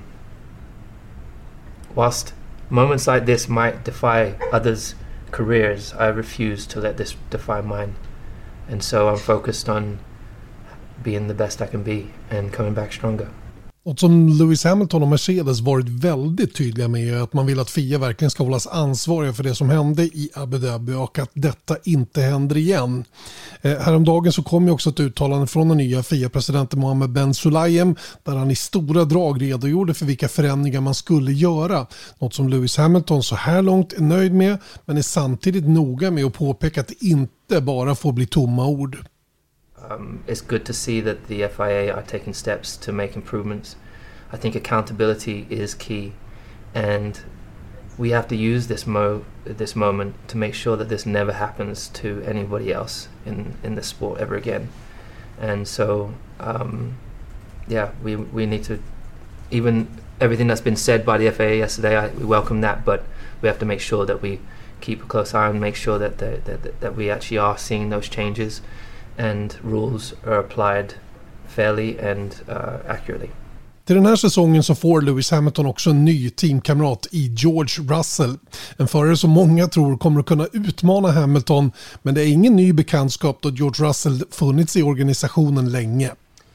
whilst moments like this might defy others' careers, I refuse to let this define mine, and so I'm focused on being the best I can be and coming back stronger. Och som Lewis Hamilton och Mercedes varit väldigt tydliga med är att man vill att F I A verkligen ska hållas ansvariga för det som hände i Abu Dhabi och att detta inte händer igen. Eh, häromdagen så kom ju också ett uttalande från den nya F I A-presidenten Mohammed Ben Sulayem där han i stora drag redogjorde för vilka förändringar man skulle göra. Något som Lewis Hamilton så här långt är nöjd med, men är samtidigt noga med att påpeka att det inte bara får bli tomma ord. Um, it's good to see that the F I A are taking steps to make improvements. I think accountability is key, and we have to use this mo this moment to make sure that this never happens to anybody else in in the sport ever again. And so, um, yeah, we we need to, even everything that's been said by the F I A yesterday, I, we welcome that, but we have to make sure that we keep a close eye and make sure that the, that that we actually are seeing those changes, and rules are applied fairly and uh, accurately. Till den här säsongen så får Lewis Hamilton också en ny teamkamrat i George Russell. En förare som många tror kommer att kunna utmana Hamilton, men det är ingen ny bekantskap då George Russell funnits i organisationen länge.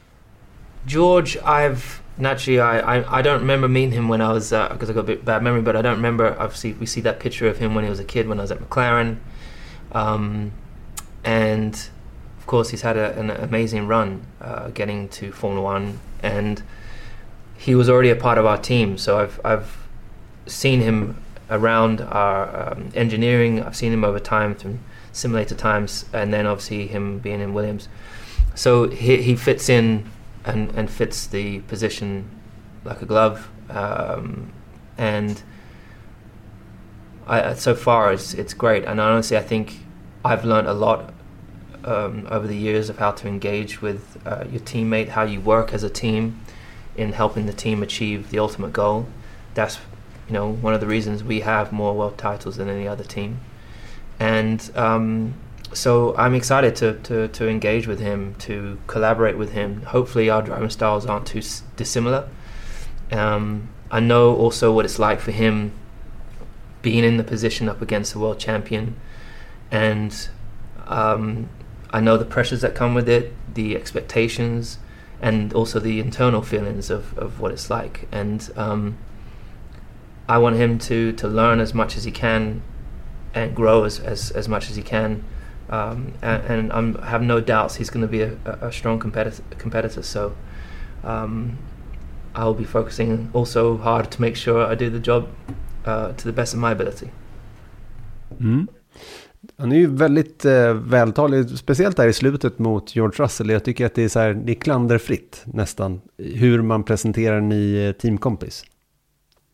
George, I've naturally I, I I don't remember meeting him when I was because uh, I got a bit bad memory, but I don't remember. Obviously, we see that picture of him when he was a kid when I was at McLaren, um, and of course he's had a, an amazing run uh, getting to Formula One, and he was already a part of our team. So I've I've seen him around our um, engineering. I've seen him over time through simulator times, and then obviously him being in Williams. So he he fits in and and fits the position like a glove. Um, and I, so far it's it's great. And honestly, I think I've learned a lot um, over the years of how to engage with uh, your teammate, how you work as a team in helping the team achieve the ultimate goal. That's, you know, one of the reasons we have more world titles than any other team. And um, so I'm excited to, to, to engage with him, to collaborate with him. Hopefully our driving styles aren't too dissimilar. Um, I know also what it's like for him being in the position up against the world champion. And um, I know the pressures that come with it, the expectations, and also the internal feelings of, of what it's like. And um, I want him to, to learn as much as he can and grow as, as, as much as he can. Um, and and I'm, I have no doubts he's going to be a, a strong competitor. competitor. So um, I'll be focusing also hard to make sure I do the job uh, to the best of my ability. Mm. Han är ju väldigt eh, vältalig, speciellt där i slutet mot George Russell. Jag tycker att det är, så här, det är klanderfritt nästan hur man presenterar en ny eh, teamkompis.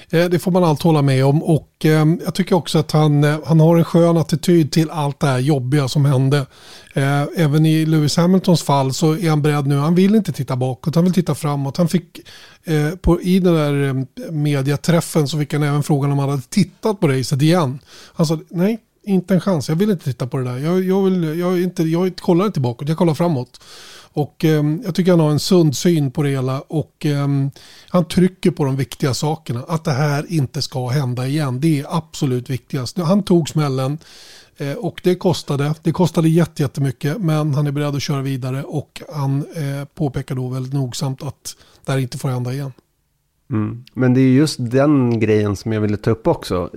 Det får man allt hålla med om, och jag tycker också att han, han har en skön attityd till allt det här jobbiga som hände. Även i Lewis Hamiltons fall så är han beredd nu, han vill inte titta bakåt, han vill titta framåt. Han fick på, i den där mediaträffen så fick han även frågan om han hade tittat på racet igen. Han sa nej, inte en chans, jag vill inte titta på det där. Jag, jag, vill, jag, inte, jag kollar inte bakåt, jag kollar framåt. Och eh, jag tycker han har en sund syn på det hela, och eh, han trycker på de viktiga sakerna. Att det här inte ska hända igen, det är absolut viktigast. Han tog smällen eh, och det kostade. Det kostade jätte, jättemycket, men han är beredd att köra vidare, och han eh, påpekar då väldigt nogsamt att det här inte får hända igen. Mm. Men det är just den grejen som jag ville ta upp också.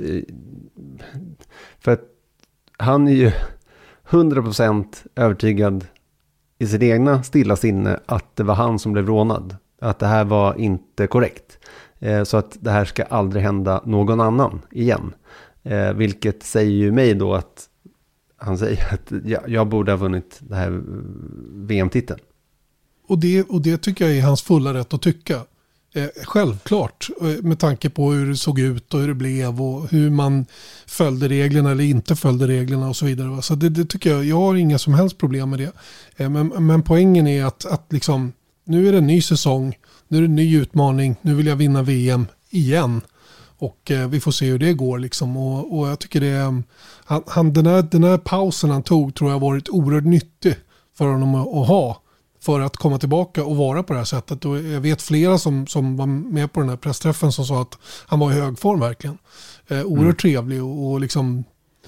För att han är ju hundra procent övertygad i sitt egna stilla sinne att det var han som blev rånad. Att det här var inte korrekt. Eh, så att det här ska aldrig hända någon annan igen. Eh, vilket säger ju mig då att han säger att jag, jag borde ha vunnit det här V M-titeln. Och det, och det tycker jag är hans fulla rätt att tycka. Eh, självklart, med tanke på hur det såg ut och hur det blev och hur man följde reglerna eller inte följde reglerna och så vidare. Så det, det tycker jag, jag har inga som helst problem med det. Eh, men, men poängen är att, att liksom, nu är det en ny säsong, nu är det en ny utmaning, nu vill jag vinna V M igen. Och eh, vi får se hur det går liksom. Och, och jag tycker det, han, han, den, här, den här pausen han tog tror jag har varit oerhört nyttig för honom att, att ha. För att komma tillbaka och vara på det här sättet. Och jag vet flera som, som var med på den här pressträffen som sa att han var i hög form verkligen. Eh, oerhört mm. trevlig och, och liksom,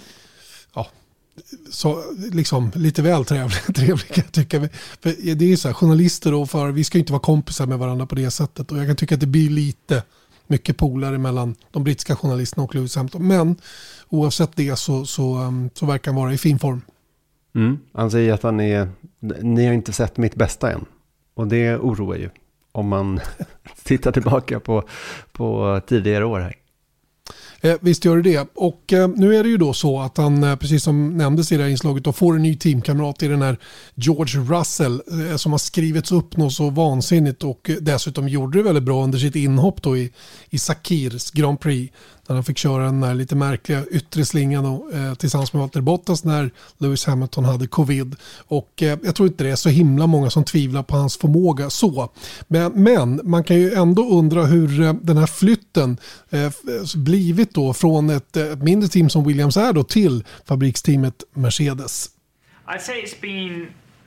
ja, så, liksom lite väl trevlig, trevlig kan jag tycka. För det är så här, journalister och för vi ska inte vara kompisar med varandra på det sättet. Och jag kan tycka att det blir lite mycket polare mellan de brittiska journalisterna och Lewis Hamilton. Men oavsett det så, så, så verkar han vara i fin form. Mm. Han säger att han är, ni har inte sett mitt bästa än. Och det oroar ju om man tittar tillbaka på, på tidigare år här. Eh, visst gör det det. Och eh, nu är det ju då så att han, eh, precis som nämndes i det här inslaget, då får en ny teamkamrat i den här George Russell eh, som har skrivits upp något så vansinnigt, och eh, dessutom gjorde det väldigt bra under sitt inhopp då i, i Sakirs Grand Prix. När han fick köra den där lite märkliga yttre slingan då, eh, tillsammans med Valtteri Bottas när Lewis Hamilton hade covid. Och eh, jag tror inte det är så himla många som tvivlar på hans förmåga så. Men, men man kan ju ändå undra hur eh, den här flytten eh, blivit då från ett, ett mindre team som Williams är då till fabriksteamet Mercedes. I'd say it's been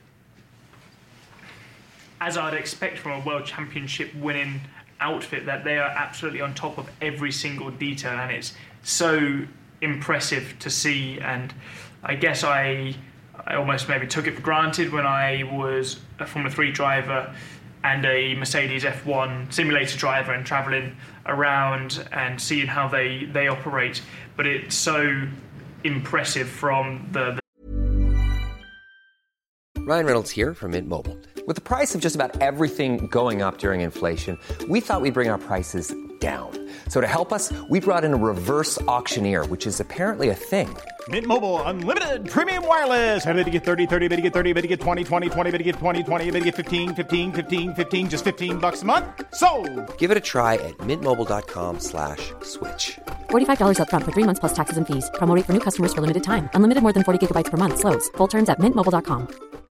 as I'd expect from a World Championship winning outfit, that they are absolutely on top of every single detail, and it's so impressive to see. And I guess I I almost maybe took it for granted when I was a Formula three driver and a Mercedes F one simulator driver and traveling around and seeing how they they operate, but it's so impressive from the, the Ryan Reynolds here from Mint Mobile. With the price of just about everything going up during inflation, we thought we'd bring our prices down. So to help us, we brought in a reverse auctioneer, which is apparently a thing. Mint Mobile Unlimited Premium Wireless. How to get thirty, thirty, how to get thirty, how to get twenty, twenty, twenty, how to get twenty, twenty, how to get fifteen, fifteen, fifteen, fifteen, just fifteen bucks a month? Sold! Give it a try at mintmobile.com slash switch. forty-five dollars up front for three months plus taxes and fees. Promo rate for new customers for limited time. Unlimited more than forty gigabytes per month. Slows full terms at mint mobile dot com.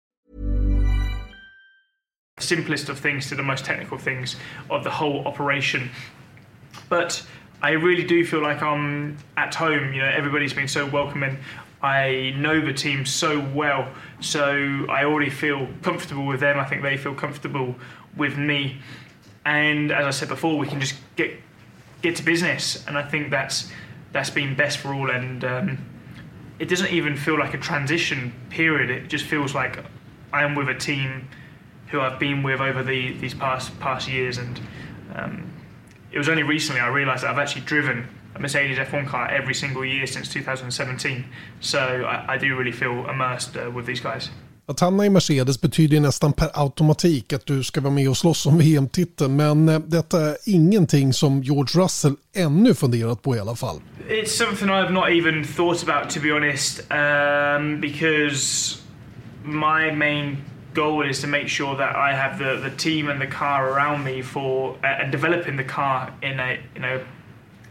Simplest of things to the most technical things of the whole operation. But I really do feel like I'm at home. You know, everybody's been so welcoming. I know the team so well, so I already feel comfortable with them. I think they feel comfortable with me. And as I said before, we can just get get to business. And I think that's that's been best for all. And um, it doesn't even feel like a transition period. It just feels like I am with a team who I've been with over the these past past years, and um, it was only recently I realised that I've actually driven a Mercedes F one car every single year since two thousand seventeen. So I, I do really feel immersed uh, with these guys. Att hamna i Mercedes betyder nästan per automatik att du ska vara med och slåss om V M-titeln, men eh, detta är ingenting som George Russell ännu funderat på i alla fall. It's something I've not even thought about, to be honest, um, because my main goal is to make sure that I have the, the team and the car around me for uh, and developing the car in a in a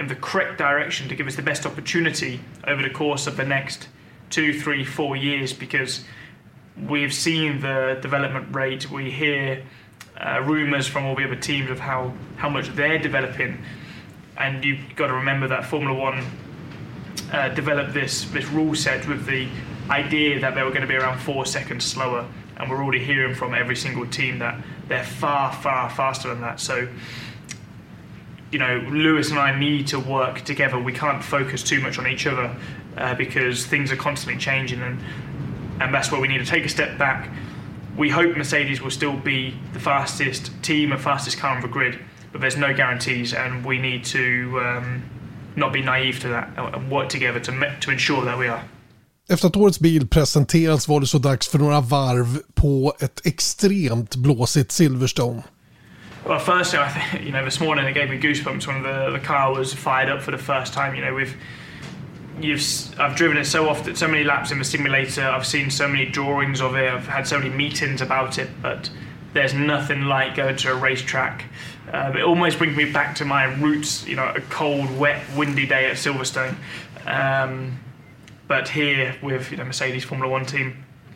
in the correct direction to give us the best opportunity over the course of the next two, three, four years, because we've seen the development rate. We hear uh, rumours from all the other teams of how, how much they're developing, and you've got to remember that Formula One uh, developed this, this rule set with the idea that they were going to be around four seconds slower, and we're already hearing from every single team that they're far, far faster than that. So, you know, Lewis and I need to work together. We can't focus too much on each other uh, because things are constantly changing, and and that's where we need to take a step back. We hope Mercedes will still be the fastest team and fastest car on the grid, but there's no guarantees, and we need to um, not be naive to that and work together to to ensure that we are. Efter att årets bil presenterats var det så dags för några varv på ett extremt blåsigt Silverstone. Well, firstly, I think, you know, this morning it gave me goosebumps when the the car was fired up for the first time. You know, we've you've I've driven it so often, so many laps in the simulator. I've seen so many drawings of it. I've had so many meetings about it, but there's nothing like going to a racetrack. Um, it almost brings me back to my roots. You know, a cold, wet, windy day at Silverstone. Um, but here with, you know, Mercedes Formula One team,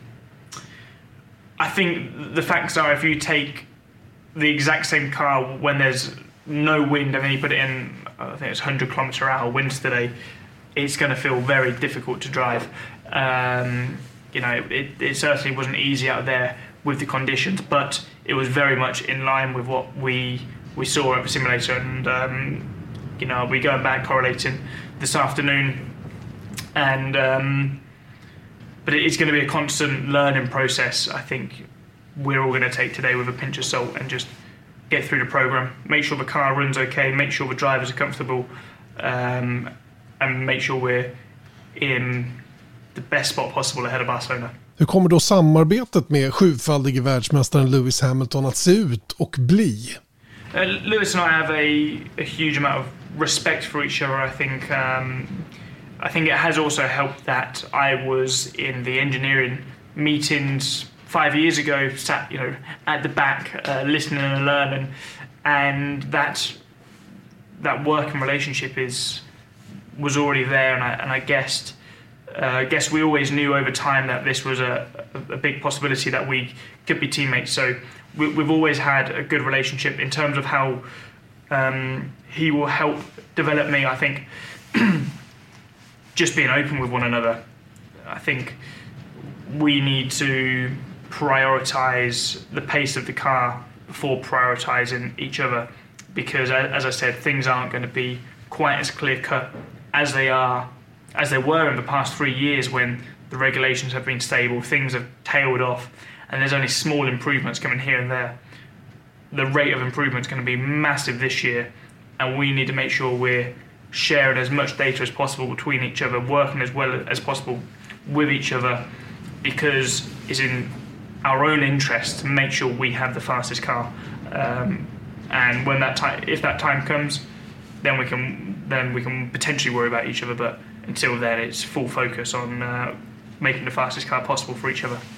I think the facts are, if you take the exact same car when there's no wind and then you put it in, I think it's one hundred kilometers per hour winds today, it's going to feel very difficult to drive. Um, you know, it, it certainly wasn't easy out there with the conditions, but it was very much in line with what we we saw at the simulator. And um, you know, we're going back correlating this afternoon, and um, but it is going to be a constant learning process. I think we're all going to take today with a pinch of salt and just get through the program, make sure the car runs okay, make sure the drivers are comfortable, um, and make sure we're in the best spot possible ahead of Barcelona. Hur kommer då samarbetet med sjufaldige världsmästaren Lewis Hamilton att se ut och bli? Uh, Lewis and I have a, a huge amount of respect for each other. I think um, I think it has also helped that I was in the engineering meetings five years ago, sat, you know, at the back, uh, listening and learning, and that that working relationship is was already there, and I and I guessed, uh, I guess we always knew over time that this was a, a, a big possibility that we could be teammates. So we, we've always had a good relationship in terms of how um, he will help develop me. I think just being open with one another. I think we need to prioritize the pace of the car before prioritizing each other, because as I said, things aren't going to be quite as clear cut as they are as they were in the past three years when the regulations have been stable. Things have tailed off and there's only small improvements coming here and there. The rate of improvement is going to be massive this year, and we need to make sure we're sharing as much data as possible between each other, working as well as possible with each other, because it's in our own interest to make sure we have the fastest car. Um, and when that time, if that time comes, then we can then we can potentially worry about each other. But until then, it's full focus on uh, making the fastest car possible for each other.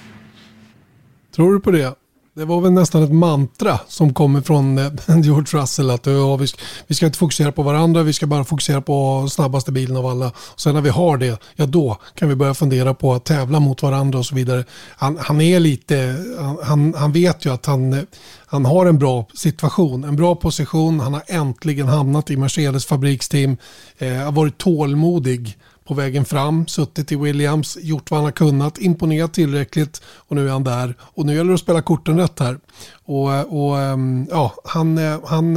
Tror du på det? Det var väl nästan ett mantra som kommer från George Russell, att ja, vi, ska, vi ska inte fokusera på varandra, vi ska bara fokusera på snabbaste bilen av alla. Och sen när vi har det, ja då kan vi börja fundera på att tävla mot varandra och så vidare. Han, han är lite, han, han vet ju att han, han har en bra situation, en bra position. Han har äntligen hamnat i Mercedes fabriksteam, eh, har varit tålmodig på vägen fram, suttit i Williams, gjort vad han har kunnat, imponerat tillräckligt, och nu är han där. Och nu gäller det att spela korten rätt här. Och, och ja, han, han,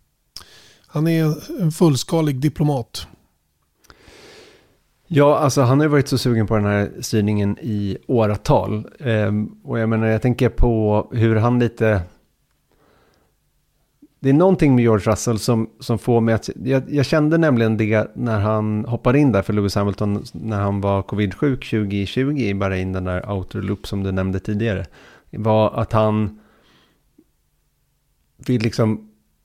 han är en fullskalig diplomat. Ja, alltså han har ju varit så sugen på den här styrningen i åratal. Ehm, och jag menar, jag tänker på hur han lite... Det är någonting med George Russell som, som får mig att... Jag, jag kände nämligen det när han hoppade in där för Lewis Hamilton när han var covid-sjuk tjugo tjugo i Bahrain, den där outer loop som du nämnde tidigare. Var att han vill liksom...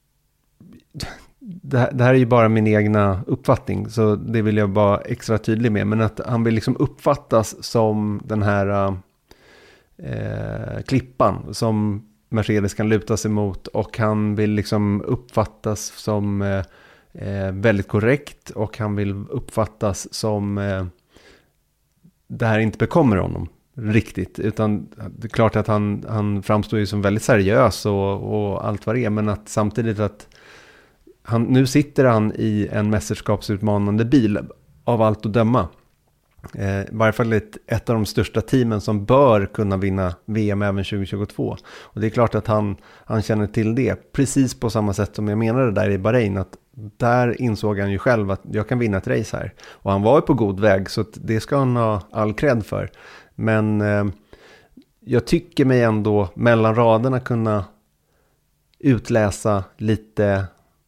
Det här, det här är ju bara min egna uppfattning, så det vill jag vara extra tydlig med. Men att han vill liksom uppfattas som den här eh, klippan som Mercedes kan luta sig mot, och han vill liksom uppfattas som eh, eh, väldigt korrekt och han vill uppfattas som eh, det här inte bekommer honom riktigt, utan det är klart att han, han framstår ju som väldigt seriös och, och allt vad det är, men att samtidigt att han, nu sitter han i en mästerskapsutmanande bil av allt att döma. Eh, I varje fall ett, ett av de största teamen som bör kunna vinna V M även tjugo tjugotvå. Och det är klart att han, han känner till det. Precis på samma sätt som jag menade där i Bahrain. Att där insåg han ju själv att jag kan vinna ett race här. Och han var ju på god väg, så att det ska han ha all cred för. Men eh, jag tycker mig ändå mellan raderna kunna utläsa lite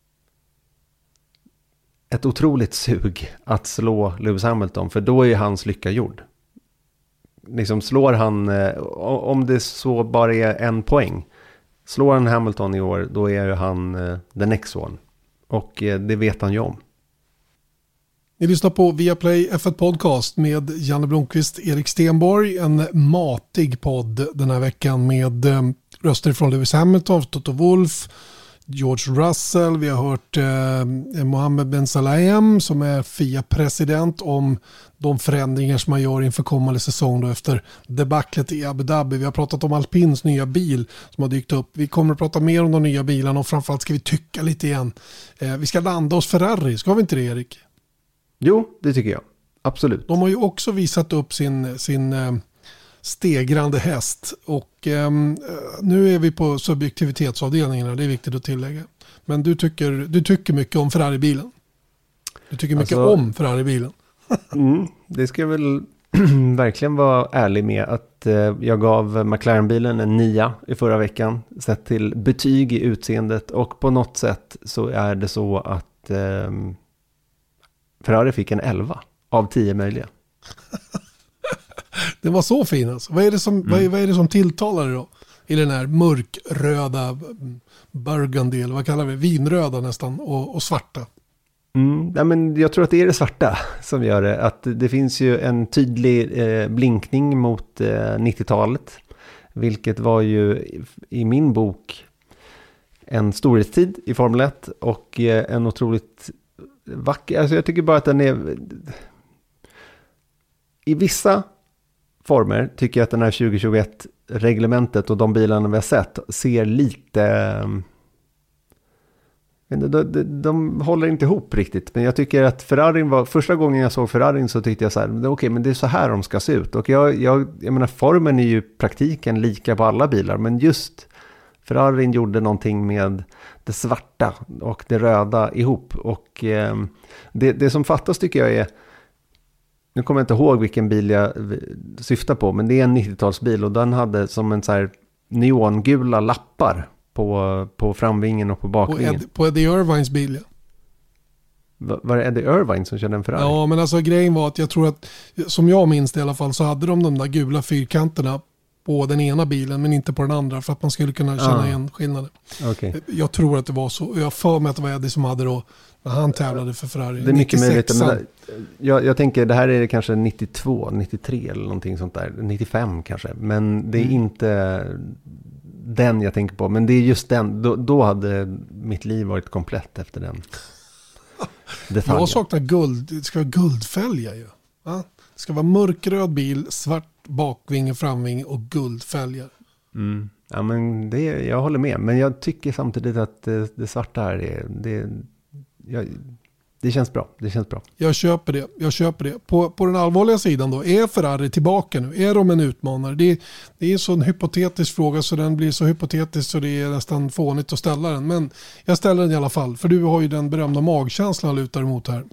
ett otroligt sug att slå Lewis Hamilton, för då är hans lycka gjord. Liksom slår han, om det så bara är en poäng, slår han Hamilton i år, då är ju han the next one. Och det vet han ju om. Ni lyssnar på Viaplay F ett Podcast med Janne Blomqvist, Erik Stenborg. En matig podd den här veckan med röster från Lewis Hamilton, Toto Wolff, George Russell. Vi har hört eh, Mohammed Ben Sulayem som är F I A-president om de förändringar som man gör inför kommande säsong då efter debaclet i Abu Dhabi. Vi har pratat om Alpins nya bil som har dykt upp. Vi kommer att prata mer om de nya bilarna och framförallt ska vi tycka lite igen. Eh, vi ska landa hos Ferrari, ska vi inte det, Erik? Jo, det tycker jag. Absolut. De har ju också visat upp sin, sin eh, stegrande häst och eh, nu är vi på subjektivitetsavdelningen, det är viktigt att tillägga. Men du tycker, du tycker mycket om Ferrari-bilen. Du tycker mycket alltså, om Ferrari-bilen. mm, det ska jag väl verkligen vara ärlig med att eh, jag gav McLaren-bilen en nia i förra veckan sett till betyg i utseendet, och på något sätt så är det så att eh, Ferrari fick en elva av tio möjliga. Det var så fin alltså. Vad är det som, mm. vad är, vad är det som tilltalar dig då? I den här mörkröda burgundy, eller vad kallar vi det? Vinröda nästan, och, och svarta. Mm, ja, men jag tror att det är det svarta som gör det. Att det finns ju en tydlig eh, blinkning mot eh, nittiotalet. Vilket var ju i, i min bok en storhetstid i Formel ett. Och eh, en otroligt vacker. Alltså jag tycker bara att den är... I vissa former tycker jag att den här tjugo tjugoett-reglementet och de bilarna vi har sett ser lite... De, de, de håller inte ihop riktigt. Men jag tycker att Ferrari var... Första gången jag såg Ferrari så tyckte jag så här, okej, okay, men det är så här de ska se ut. Och jag, jag, jag menar, formen är ju praktiken lika på alla bilar. Men just Ferrari gjorde någonting med det svarta och det röda ihop. Och eh, det, det som fattas tycker jag är... Nu kommer jag inte ihåg vilken bil jag syftar på, men det är en nittiotalsbil och den hade som en så här neongula lappar på, på framvingen och på bakvingen. På, Ed, på Eddie Irvines bil, ja. Va, var det Eddie Irvine som körde en Ferrari? Ja, men alltså grejen var att jag tror att, som jag minns det i alla fall, så hade de de där gula fyrkanterna på den ena bilen men inte på den andra, för att man skulle kunna känna ah. igen skillnaden. Okay. Jag tror att det var så. Jag för mig att det var Eddie som hade då, när han tävlade för Ferrari. Det är mycket möjligt. Men jag, jag tänker, det här är kanske nittiotvå, nittiotre eller någonting sånt där. nittiofem kanske. Men det är mm. inte den jag tänker på. Men det är just den. Då, då hade mitt liv varit komplett efter den detaljen. Jag saknar guld. Det ska vara guldfälgar ju. Ja? Det ska vara mörkröd bil, svart bakvinge, framvinge och guldfälgar. Mm. Ja, men det, jag håller med. Men jag tycker samtidigt att det, det svarta här är... Det, jag, det känns bra. Det känns bra. Jag köper det. Jag köper det. På, på den allvarliga sidan då, är Ferrari tillbaka nu? Är de en utmanare? Det, det är så en hypotetisk fråga, så den blir så hypotetisk så det är nästan fånigt att ställa den. Men jag ställer den i alla fall, för du har ju den berömda magkänslan lutar emot här.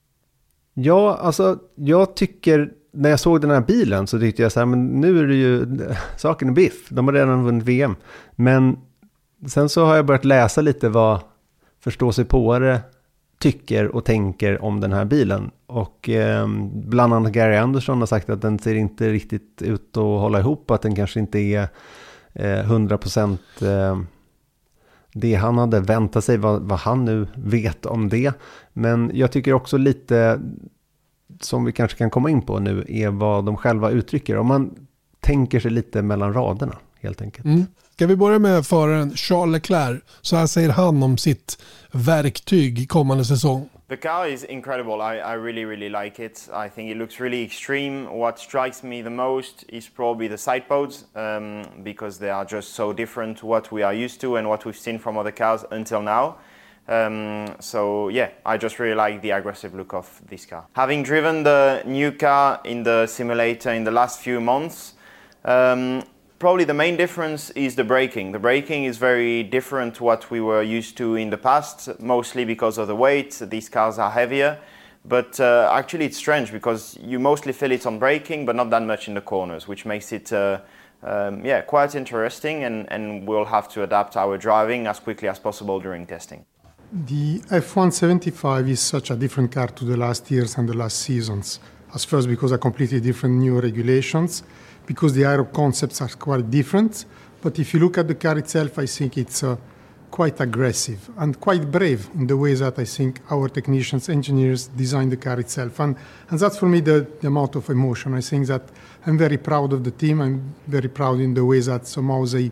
Ja, alltså jag tycker, när jag såg den här bilen så tyckte jag så här, men nu är det ju saken är biff. De har redan vunnit V M. Men sen så har jag börjat läsa lite vad förstå sig på det tycker och tänker om den här bilen. Och eh, bland annat Gary Anderson har sagt att den ser inte riktigt ut att hålla ihop. Att den kanske inte är eh, hundra procent eh, det han hade väntat sig. Vad, vad han nu vet om det. Men jag tycker också lite, som vi kanske kan komma in på nu, är vad de själva uttrycker. Om man tänker sig lite mellan raderna helt enkelt. Mm. Ska vi börja med föraren Charles Leclerc? Så här säger han om sitt verktyg i kommande säsong. The car is incredible. I, I really, really like it. I think it looks really extreme. What strikes me the most is probably the side pods, um, because they are just so different to what we are used to and what we've seen from other cars until now. Um, so yeah, I just really like the aggressive look of this car. Having driven the new car in the simulator in the last few months, um, probably the main difference is the braking. The braking is very different to what we were used to in the past, mostly because of the weight. These cars are heavier, but uh, actually it's strange because you mostly feel it on braking, but not that much in the corners, which makes it uh, um, yeah, quite interesting, and, and we'll have to adapt our driving as quickly as possible during testing. The F one seventy-five is such a different car to the last years and the last seasons. As first because of completely different new regulations, because the aero concepts are quite different. But if you look at the car itself, I think it's uh, quite aggressive and quite brave in the ways that I think our technicians, engineers design the car itself. And, and that's for me the, the amount of emotion. I think that I'm very proud of the team. I'm very proud in the ways that somehow they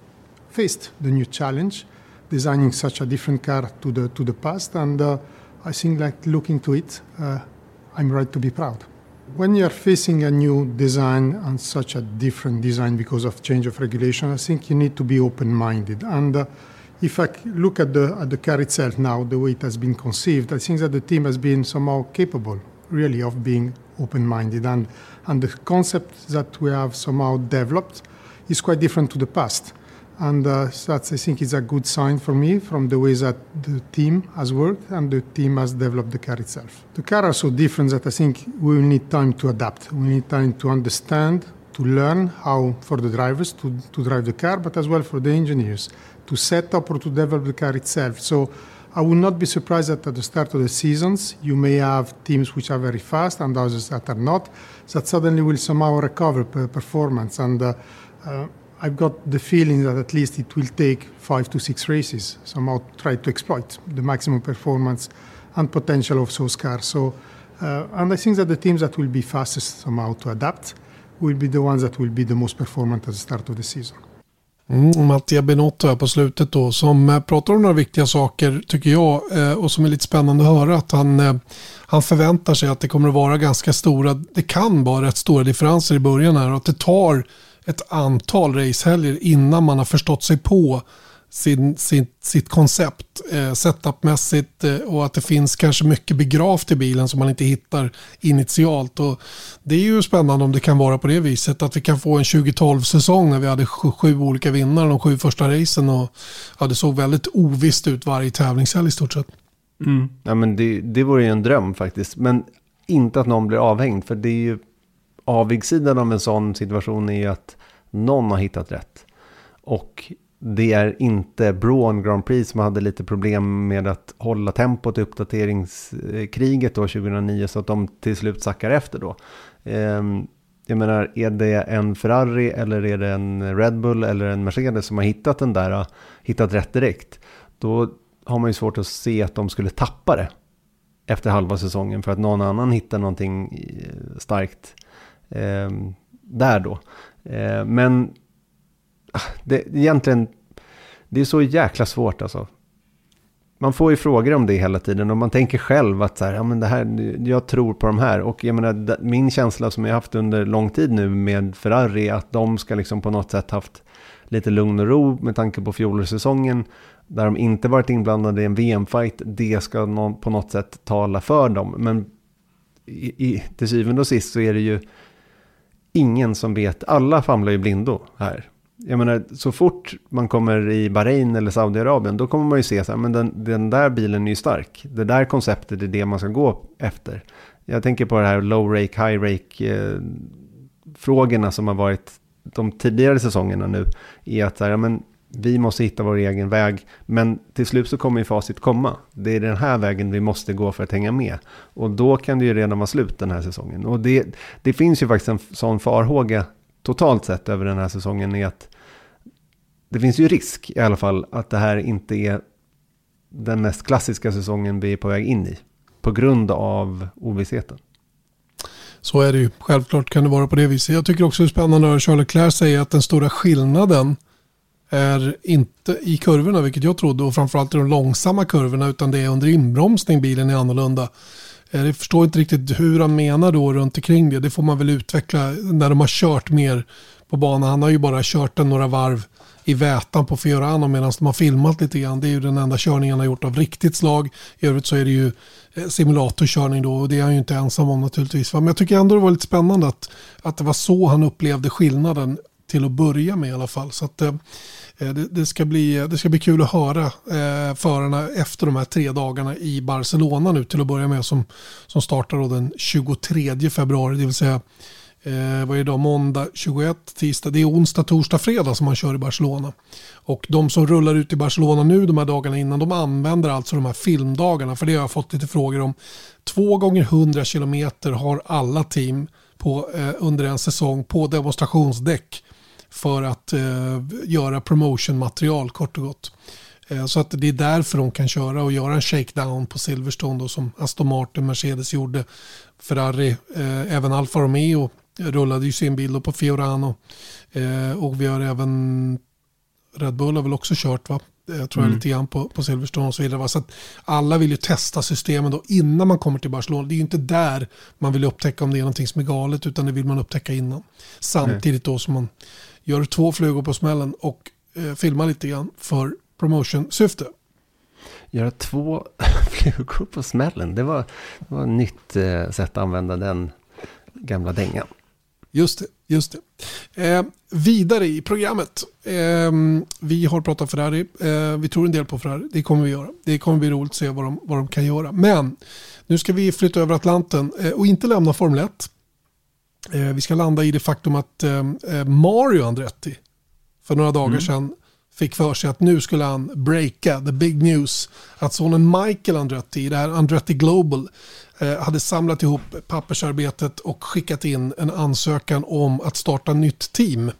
faced the new challenge, designing such a different car to the to the past, and uh, I think like looking to it, uh, I'm right to be proud. When you are facing a new design and such a different design because of change of regulation, I think you need to be open-minded. And uh, if I look at the at the car itself now, the way it has been conceived, I think that the team has been somehow capable, really, of being open-minded, and and the concept that we have somehow developed is quite different to the past. And uh, that's, I think, is a good sign for me from the way that the team has worked and the team has developed the car itself. The car are so different that I think we will need time to adapt. We need time to understand, to learn how for the drivers to, to drive the car, but as well for the engineers to set up or to develop the car itself. So I would not be surprised that at the start of the seasons you may have teams which are very fast and others that are not, that suddenly will somehow recover performance. And uh, uh, I've got the feeling that at least it will take five to six races, somehow try to exploit the maximum performance and potential of those cars. So, uh, and I think that the teams that will be fastest somehow to adapt will be the ones that will be the most performant at the start of the season. Mm, Mattia Binotto här på slutet då, som pratar om några viktiga saker tycker jag, och som är lite spännande att höra, att han, han förväntar sig att det kommer att vara ganska stora, det kan vara rätt stora differenser i början här, och att det tar ett antal racehelger innan man har förstått sig på sin, sin, sitt koncept eh, setupmässigt, eh, och att det finns kanske mycket begravt i bilen som man inte hittar initialt. Och det är ju spännande om det kan vara på det viset att vi kan få en tjugo tolv-säsong när vi hade sju, sju olika vinnare de sju första racen, och ja, det såg väldigt ovisst ut varje tävlingshelg i stort sett. Mm. Ja, men det, det vore ju en dröm faktiskt, men inte att någon blir avhängd, för det är ju avigsidan av en sån situation är ju att någon har hittat rätt. Och det är inte Braun Grand Prix som hade lite problem med att hålla tempot i uppdateringskriget då tjugohundranio, så att de till slut sackar efter då. Jag menar, är det en Ferrari eller är det en Red Bull eller en Mercedes som har hittat den där, hittat rätt direkt, då har man ju svårt att se att de skulle tappa det efter halva säsongen för att någon annan hittar någonting starkt Eh, där då. Eh, men det, egentligen det är så jäkla svårt alltså. Man får ju frågor om det hela tiden och man tänker själv att så här, ja, men det här, jag tror på de här, och jag menar, min känsla som jag haft under lång tid nu med Ferrari, att de ska liksom på något sätt haft lite lugn och ro med tanke på fjolårssäsongen där de inte varit inblandade i en V M-fight, det ska någon, på något sätt tala för dem. Men i, i, till syvende och sist så är det ju ingen som vet, alla famlar ju blindo här. Jag menar, så fort man kommer i Bahrain eller Saudiarabien, då kommer man ju se så här, men den, den där bilen är ju stark. Det där konceptet är det man ska gå efter. Jag tänker på det här low rake, high rake eh, frågorna som har varit de tidigare säsongerna nu, är att så här, ja, men vi måste hitta vår egen väg, men till slut så kommer ju facit komma. Det är den här vägen vi måste gå för att hänga med. Och då kan det ju redan vara slut den här säsongen. Och det, det finns ju faktiskt en sån farhåga totalt sett över den här säsongen, är att det finns ju risk i alla fall att det här inte är den mest klassiska säsongen vi är på väg in i på grund av ovissheten. Så är det ju. Självklart kan det vara på det viset. Jag tycker också det är spännande att Charles Leclerc säger att den stora skillnaden är inte i kurvorna, vilket jag trodde, och framförallt i de långsamma kurvorna, utan det är under inbromsning bilen är annorlunda. Jag förstår inte riktigt hur han menar då runt omkring det. Det får man väl utveckla när de har kört mer på banan. Han har ju bara kört den några varv i vätan på Fiorano medan de har filmat lite grann. Det är ju den enda körningen han har gjort av riktigt slag. I övrigt så är det ju simulatorkörning då, och det är han ju inte ensam om naturligtvis. Men jag tycker ändå det var lite spännande att, att det var så han upplevde skillnaden till att börja med i alla fall. Så att eh, det, det, ska bli, det ska bli kul att höra eh, förarna efter de här tre dagarna i Barcelona nu till att börja med, som, som startar då den tjugotredje februari, det vill säga Eh, vad är det då? Måndag tjugoett, tisdag, det är onsdag, torsdag, fredag som man kör i Barcelona. Och de som rullar ut i Barcelona nu de här dagarna innan, de använder alltså de här filmdagarna, för det har jag fått lite frågor om. Två gånger hundra kilometer har alla team på, eh, under en säsong på demonstrationsdäck för att eh, göra promotionmaterial kort och gott. Eh, så att det är därför de kan köra och göra en shakedown på Silverstone då, som Aston Martin, Mercedes gjorde. Ferrari, eh, även Alfa Romeo rullade ju sin bil på Fiorano, eh, och vi har även Red Bull har väl också kört, va? Jag tror mm. jag lite grann på, på Silverstone och så vidare. Va? Så att alla vill ju testa systemen då innan man kommer till Barcelona. Det är ju inte där man vill upptäcka om det är någonting som är galet, utan det vill man upptäcka innan. Samtidigt då som man gör två flugor på smällen och eh, filmar lite grann för promotion-syfte. Göra två flugor på smällen, det var, det var ett nytt eh, sätt att använda den gamla dängan. Just det, just det. Eh, vidare i programmet. Eh, vi har pratat Ferrari. Eh, vi tror en del på Ferrari. Det kommer vi göra. Det kommer bli roligt att se vad de, vad de kan göra. Men nu ska vi flytta över Atlanten eh, och inte lämna Formel ett. Eh, vi ska landa i det faktum att eh, Mario Andretti för några dagar mm. sedan fick för sig att nu skulle han breaka the big news. Att sonen Michael Andretti i det här Andretti Global eh, hade samlat ihop pappersarbetet och skickat in en ansökan om att starta nytt team.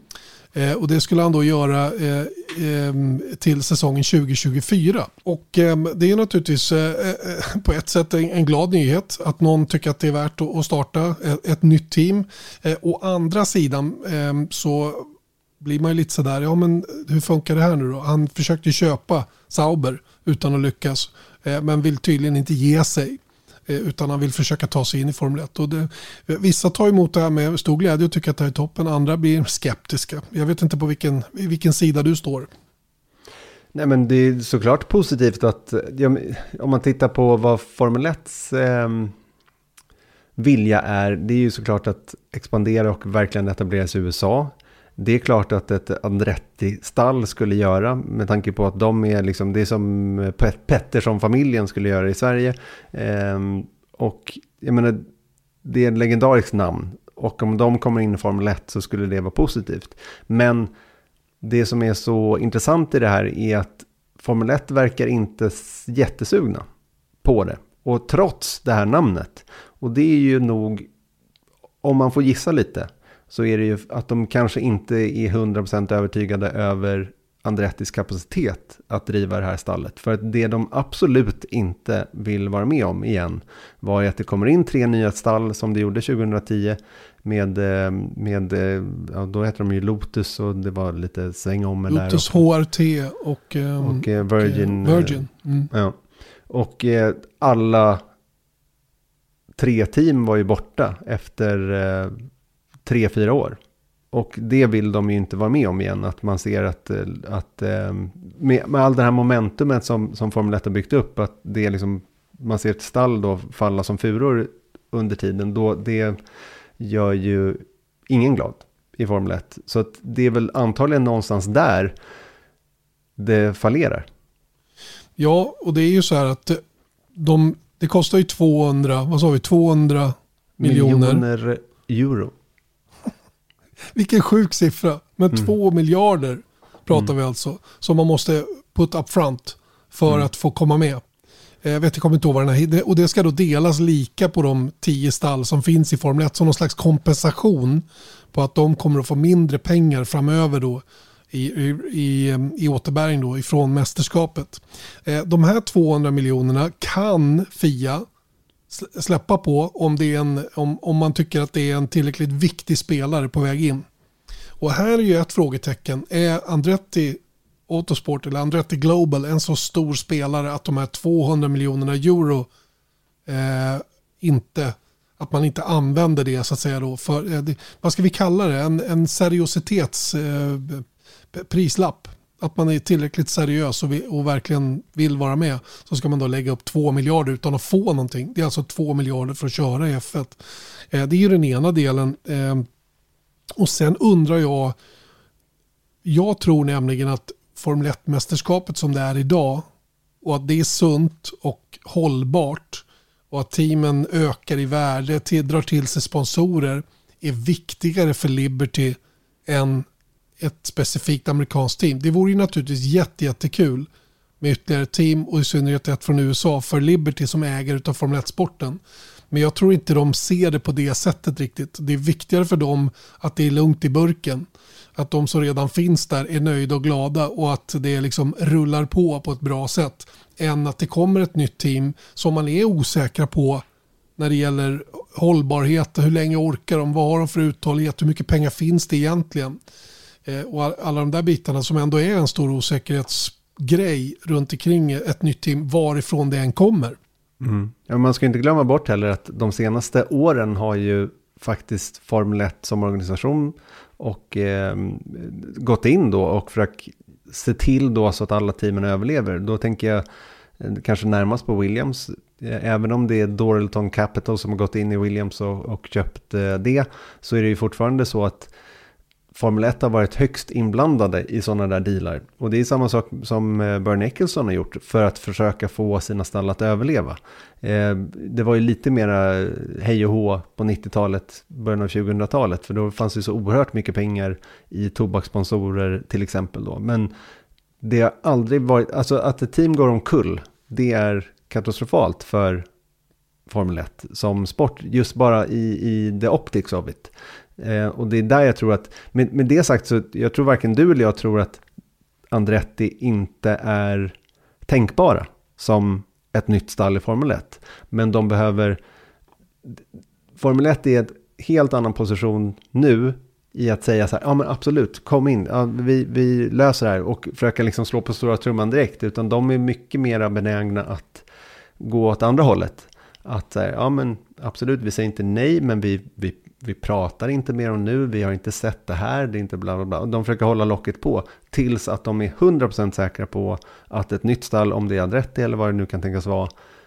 Eh, och det skulle han då göra eh, eh, till säsongen tjugo tjugofyra. Och eh, det är naturligtvis eh, på ett sätt en, en glad nyhet att någon tycker att det är värt att, att starta ett, ett nytt team. Eh, å andra sidan eh, så blir man ju lite sådär, ja men hur funkar det här nu då? Han försökte köpa Sauber utan att lyckas, eh, men vill tydligen inte ge sig, eh, utan han vill försöka ta sig in i Formel ett. Och det, vissa tar emot det här med stor glädje och tycker att det är toppen, andra blir skeptiska. Jag vet inte på vilken, vilken sida du står. Nej, men det är såklart positivt att, ja, om man tittar på vad Formel etts eh, vilja är, det är ju såklart att expandera och verkligen etablera sig i U S A. Det är klart att ett Andretti-stall skulle göra, med tanke på att de är liksom, det är som Pettersson-familjen skulle göra i Sverige. Ehm, och jag menar, det är ett legendariskt namn. Och om de kommer in i Formel ett så skulle det vara positivt. Men det som är så intressant i det här är att Formel ett verkar inte jättesugna på det. Och trots det här namnet. Och det är ju nog, om man får gissa lite, så är det ju att de kanske inte är hundra procent övertygade över Andrettis kapacitet att driva det här stallet. För att det de absolut inte vill vara med om igen var att det kommer in tre nya stall som det gjorde tjugohundratio med, med ja, då heter de ju Lotus och det var lite sväng om med Lotus, där. H R T och, um, och eh, Virgin. Och, Virgin. Mm. Ja. Och eh, alla tre team var ju borta efter eh, tre, fyra år. Och det vill de ju inte vara med om igen. Att man ser att, att med, med all det här momentumet som, som Formel ett har byggt upp, att det är liksom, man ser ett stall då falla som furor under tiden, då det gör ju ingen glad i Formel ett. Så att det är väl antagligen någonstans där det fallerar. Ja, och det är ju så här att de, det kostar ju tvåhundra, vad sa vi, tvåhundra miljoner, miljoner euro. Vilken sjuk siffra. Men mm. två miljarder pratar mm. vi alltså. Som man måste put up front för mm. att få komma med. Jag vet, jag kommer inte ihåg vad den här. Och det ska då delas lika på de tio stall som finns i Formel ett. Som någon slags kompensation på att de kommer att få mindre pengar framöver då. I, i, i, i återbäring då ifrån mästerskapet. De här tvåhundra miljonerna kan F I A släppa på om, det är en, om, om man tycker att det är en tillräckligt viktig spelare på väg in. Och här är ju ett frågetecken. Är Andretti Autosport eller Andretti Global en så stor spelare att de här tvåhundra miljonerna euro eh, inte, att man inte använder det så att säga då för, eh, det, vad ska vi kalla det, en, en seriositets eh, prislapp. Att man är tillräckligt seriös och, vi, och verkligen vill vara med, så ska man då lägga upp två miljarder utan att få någonting. Det är alltså två miljarder för att köra i F ett. Eh, det är ju den ena delen. Eh, och sen undrar jag, jag tror nämligen att Formel ett-mästerskapet som det är idag och att det är sunt och hållbart och att teamen ökar i värde, till, drar till sig sponsorer, är viktigare för Liberty än ett specifikt amerikanskt team. Det vore ju naturligtvis jätte, jättekul med ytterligare team och i synnerhet ett från U S A för Liberty som ägare av Formel ett-sporten. Men jag tror inte de ser det på det sättet riktigt. Det är viktigare för dem att det är lugnt i burken. Att de som redan finns där är nöjda och glada och att det liksom rullar på på ett bra sätt än att det kommer ett nytt team som man är osäkra på när det gäller hållbarhet, hur länge orkar de, vad har de för uthållighet, hur mycket pengar finns det egentligen. Eh, och alla de där bitarna som ändå är en stor osäkerhetsgrej runt omkring ett nytt team varifrån det än kommer. Mm. Ja, man ska inte glömma bort heller att de senaste åren har ju faktiskt Formel ett som organisation och eh, gått in då och försökt se till då så att alla teamen överlever. Då tänker jag eh, kanske närmast på Williams. Eh, även om det är Dorilton Capital som har gått in i Williams och, och köpt eh, det, så är det ju fortfarande så att Formel ett har varit högst inblandade i sådana där dealar. Och det är samma sak som Bernie Ecclestone har gjort för att försöka få sina stall att överleva. Eh, det var ju lite mera hej och hå på nittiotalet, början av tjugohundratalet. För då fanns det så oerhört mycket pengar i tobakssponsorer till exempel då. Men det har aldrig varit, alltså att ett team går omkull, det är katastrofalt för Formel ett som sport. Just bara i, i the optics of it. Eh, och det är där jag tror att, med, med det sagt så jag tror varken du eller jag tror att Andretti inte är tänkbara som ett nytt stall i Formel ett. Men de behöver, Formel ett är en helt annan position nu i att säga så här, ja men absolut, kom in, ja, vi, vi löser det här och försöka liksom slå på stora trumman direkt, utan de är mycket mer benägna att gå åt andra hållet. Att säga, ja men absolut, vi säger inte nej, men vi, vi Vi pratar inte mer om nu, vi har inte sett det här, det är inte bla bla bla. De försöker hålla locket på tills att de är hundra procent säkra på att ett nytt stall, om det är Andretti eller vad det nu kan tänkas vara,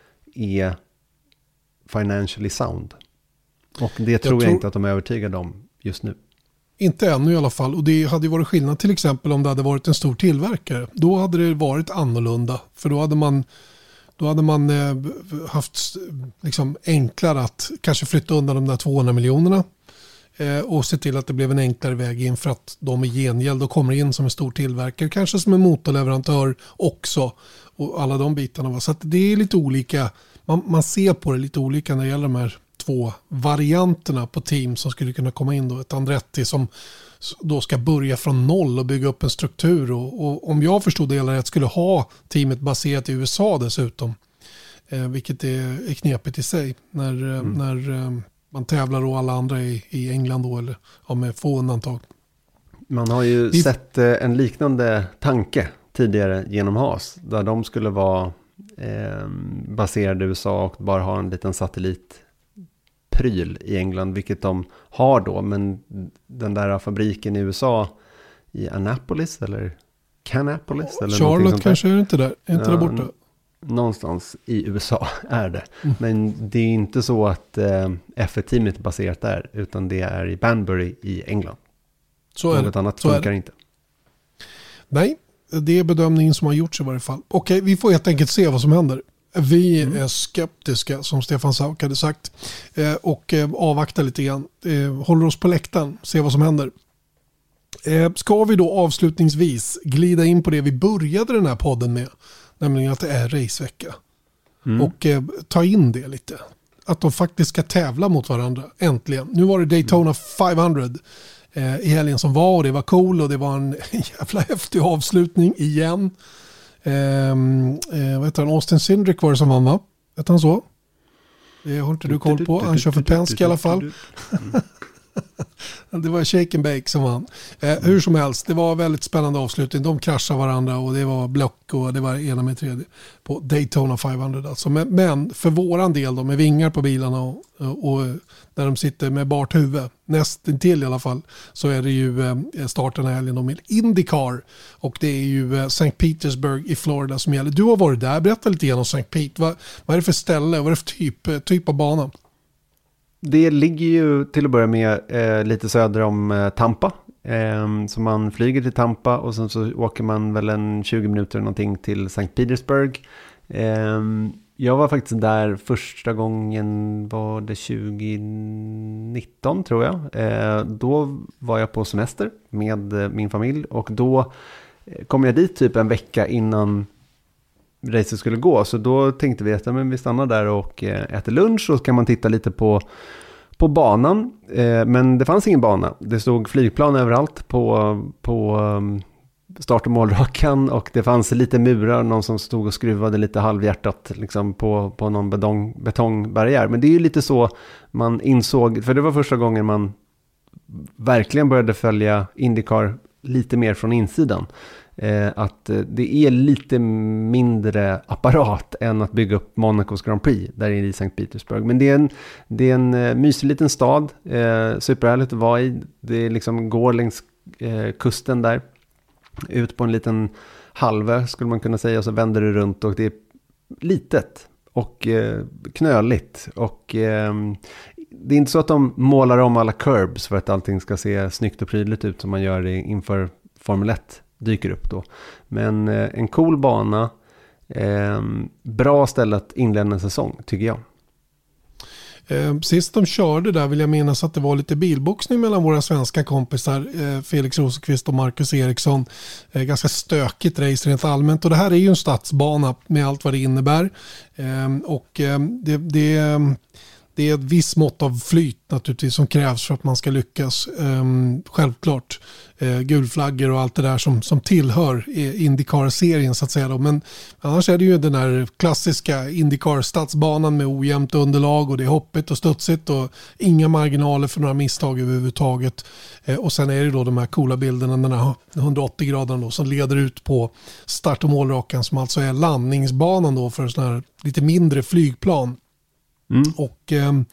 är financially sound. Och det jag tror jag tror... inte att de är övertygade om just nu. Inte ännu i alla fall. Och det hade ju varit skillnad till exempel om det hade varit en stor tillverkare. Då hade det varit annorlunda. För då hade man... Då hade man eh, haft liksom enklare att kanske flytta undan de där tvåhundra miljonerna eh, och se till att det blev en enklare väg in för att de i gengäld och kommer in som en stor tillverkare, kanske som en motorleverantör också och alla de bitarna. Va? Så att det är lite olika, man, man ser på det lite olika när det gäller de här två varianterna på team som skulle kunna komma in då. Ett Andretti som då ska börja från noll och bygga upp en struktur och, och om jag förstod det hela rätt skulle ha teamet baserat i U S A dessutom, eh, vilket är, är knepigt i sig när, mm. när eh, man tävlar och alla andra i, i England då, eller ja, med få undantag. Man har ju Vi... sett eh, en liknande tanke tidigare genom Haas där de skulle vara eh, baserade i U S A och bara ha en liten satellit pryl i England, vilket de har då, men den där fabriken i U S A i Annapolis eller Canapolis eller Charlotte kanske är inte där, är inte ja, där borta. Någonstans i U S A är det. Mm. Men det är inte så att eh, F ett-teamet är baserat där, utan det är i Banbury i England. Så är Något det. annat så funkar är det. inte. Nej, det är bedömningen som har gjorts i varje fall. Okej, vi får helt enkelt se vad som händer. Vi mm. är skeptiska, som Stefan Sauk hade sagt, eh, och eh, avvaktar lite grann. Eh, håller oss på läktaren, se vad som händer. Eh, ska vi då avslutningsvis glida in på det vi började den här podden med, nämligen att det är racevecka. Mm. Och eh, ta in det lite. Att de faktiskt ska tävla mot varandra, äntligen. Nu var det Daytona femhundra eh, i helgen som var, och det var cool och det var en jävla häftig avslutning igen. Eh, eh, vad heter han? Austin Cindric var det som vann, va? Vet han så? Det har inte du koll på. Han kör för Penske i alla fall. Det var Shake and Bake som vann. Eh, hur som helst, det var väldigt spännande avslutning. De kraschade varandra och det var block och det var ena med tredje på Daytona femhundra. Alltså. Men, men för våran del då, med vingar på bilarna och, och när de sitter med bart huvud, nästintill i alla fall, så är det ju eh, starten här helgen med IndyCar. Och det är ju eh, Saint Petersburg i Florida som gäller. Du har varit där, berätta lite grann om Saint Pete. Vad, vad är det för ställe, vad är det för typ, typ av bana? Det ligger ju till att börja med eh, lite söder om eh, Tampa. Eh, så man flyger till Tampa och sen så åker man väl en tjugo minuter någonting till Saint Petersburg. Eh, jag var faktiskt där första gången, var det tjugo nitton tror jag. Eh, då var jag på semester med eh, min familj och då kom jag dit typ en vecka innan racet skulle gå, så då tänkte vi att men vi stannar där och äter lunch och så kan man titta lite på, på banan, eh, men det fanns ingen bana. Det stod flygplan överallt på, på um, start- och målrakan och det fanns lite murar, någon som stod och skruvade lite halvhjärtat liksom på, på någon betong, betongbarriär. Men det är ju lite så man insåg, för det var första gången man verkligen började följa IndyCar lite mer från insidan. Eh, att det är lite mindre apparat än att bygga upp Monacos Grand Prix där i Sankt Petersburg. Men det är en, det är en uh, mysig liten stad, eh, superhärligt att vara i. Det liksom går längs eh, kusten där, ut på en liten halvö skulle man kunna säga, och så vänder det runt och det är litet och eh, knöligt och eh, det är inte så att de målar om alla curbs för att allting ska se snyggt och prydligt ut som man gör det inför Formel ett dyker upp då. Men eh, en cool bana, eh, bra ställe att inleda en säsong tycker jag. Eh, sist de körde där vill jag minnas att det var lite bilboxning mellan våra svenska kompisar eh, Felix Rosenqvist och Marcus Eriksson. Eh, ganska stökigt race rent allmänt, och det här är ju en stadsbana med allt vad det innebär. Eh, och eh, det, det Det är ett visst mått av flyt naturligtvis som krävs för att man ska lyckas. Ehm, självklart eh, gulflaggor och allt det där som, som tillhör IndyCar-serien så att säga. Då. Men annars är det ju den här klassiska IndyCar-stadsbanan med ojämnt underlag och det är hoppigt och studsigt och inga marginaler för några misstag överhuvudtaget. Eh, och sen är det då de här coola bilderna, den här hundraåttio grader då, som leder ut på start- och målrakan som alltså är landningsbanan då för sådana här lite mindre flygplan. Mm. Och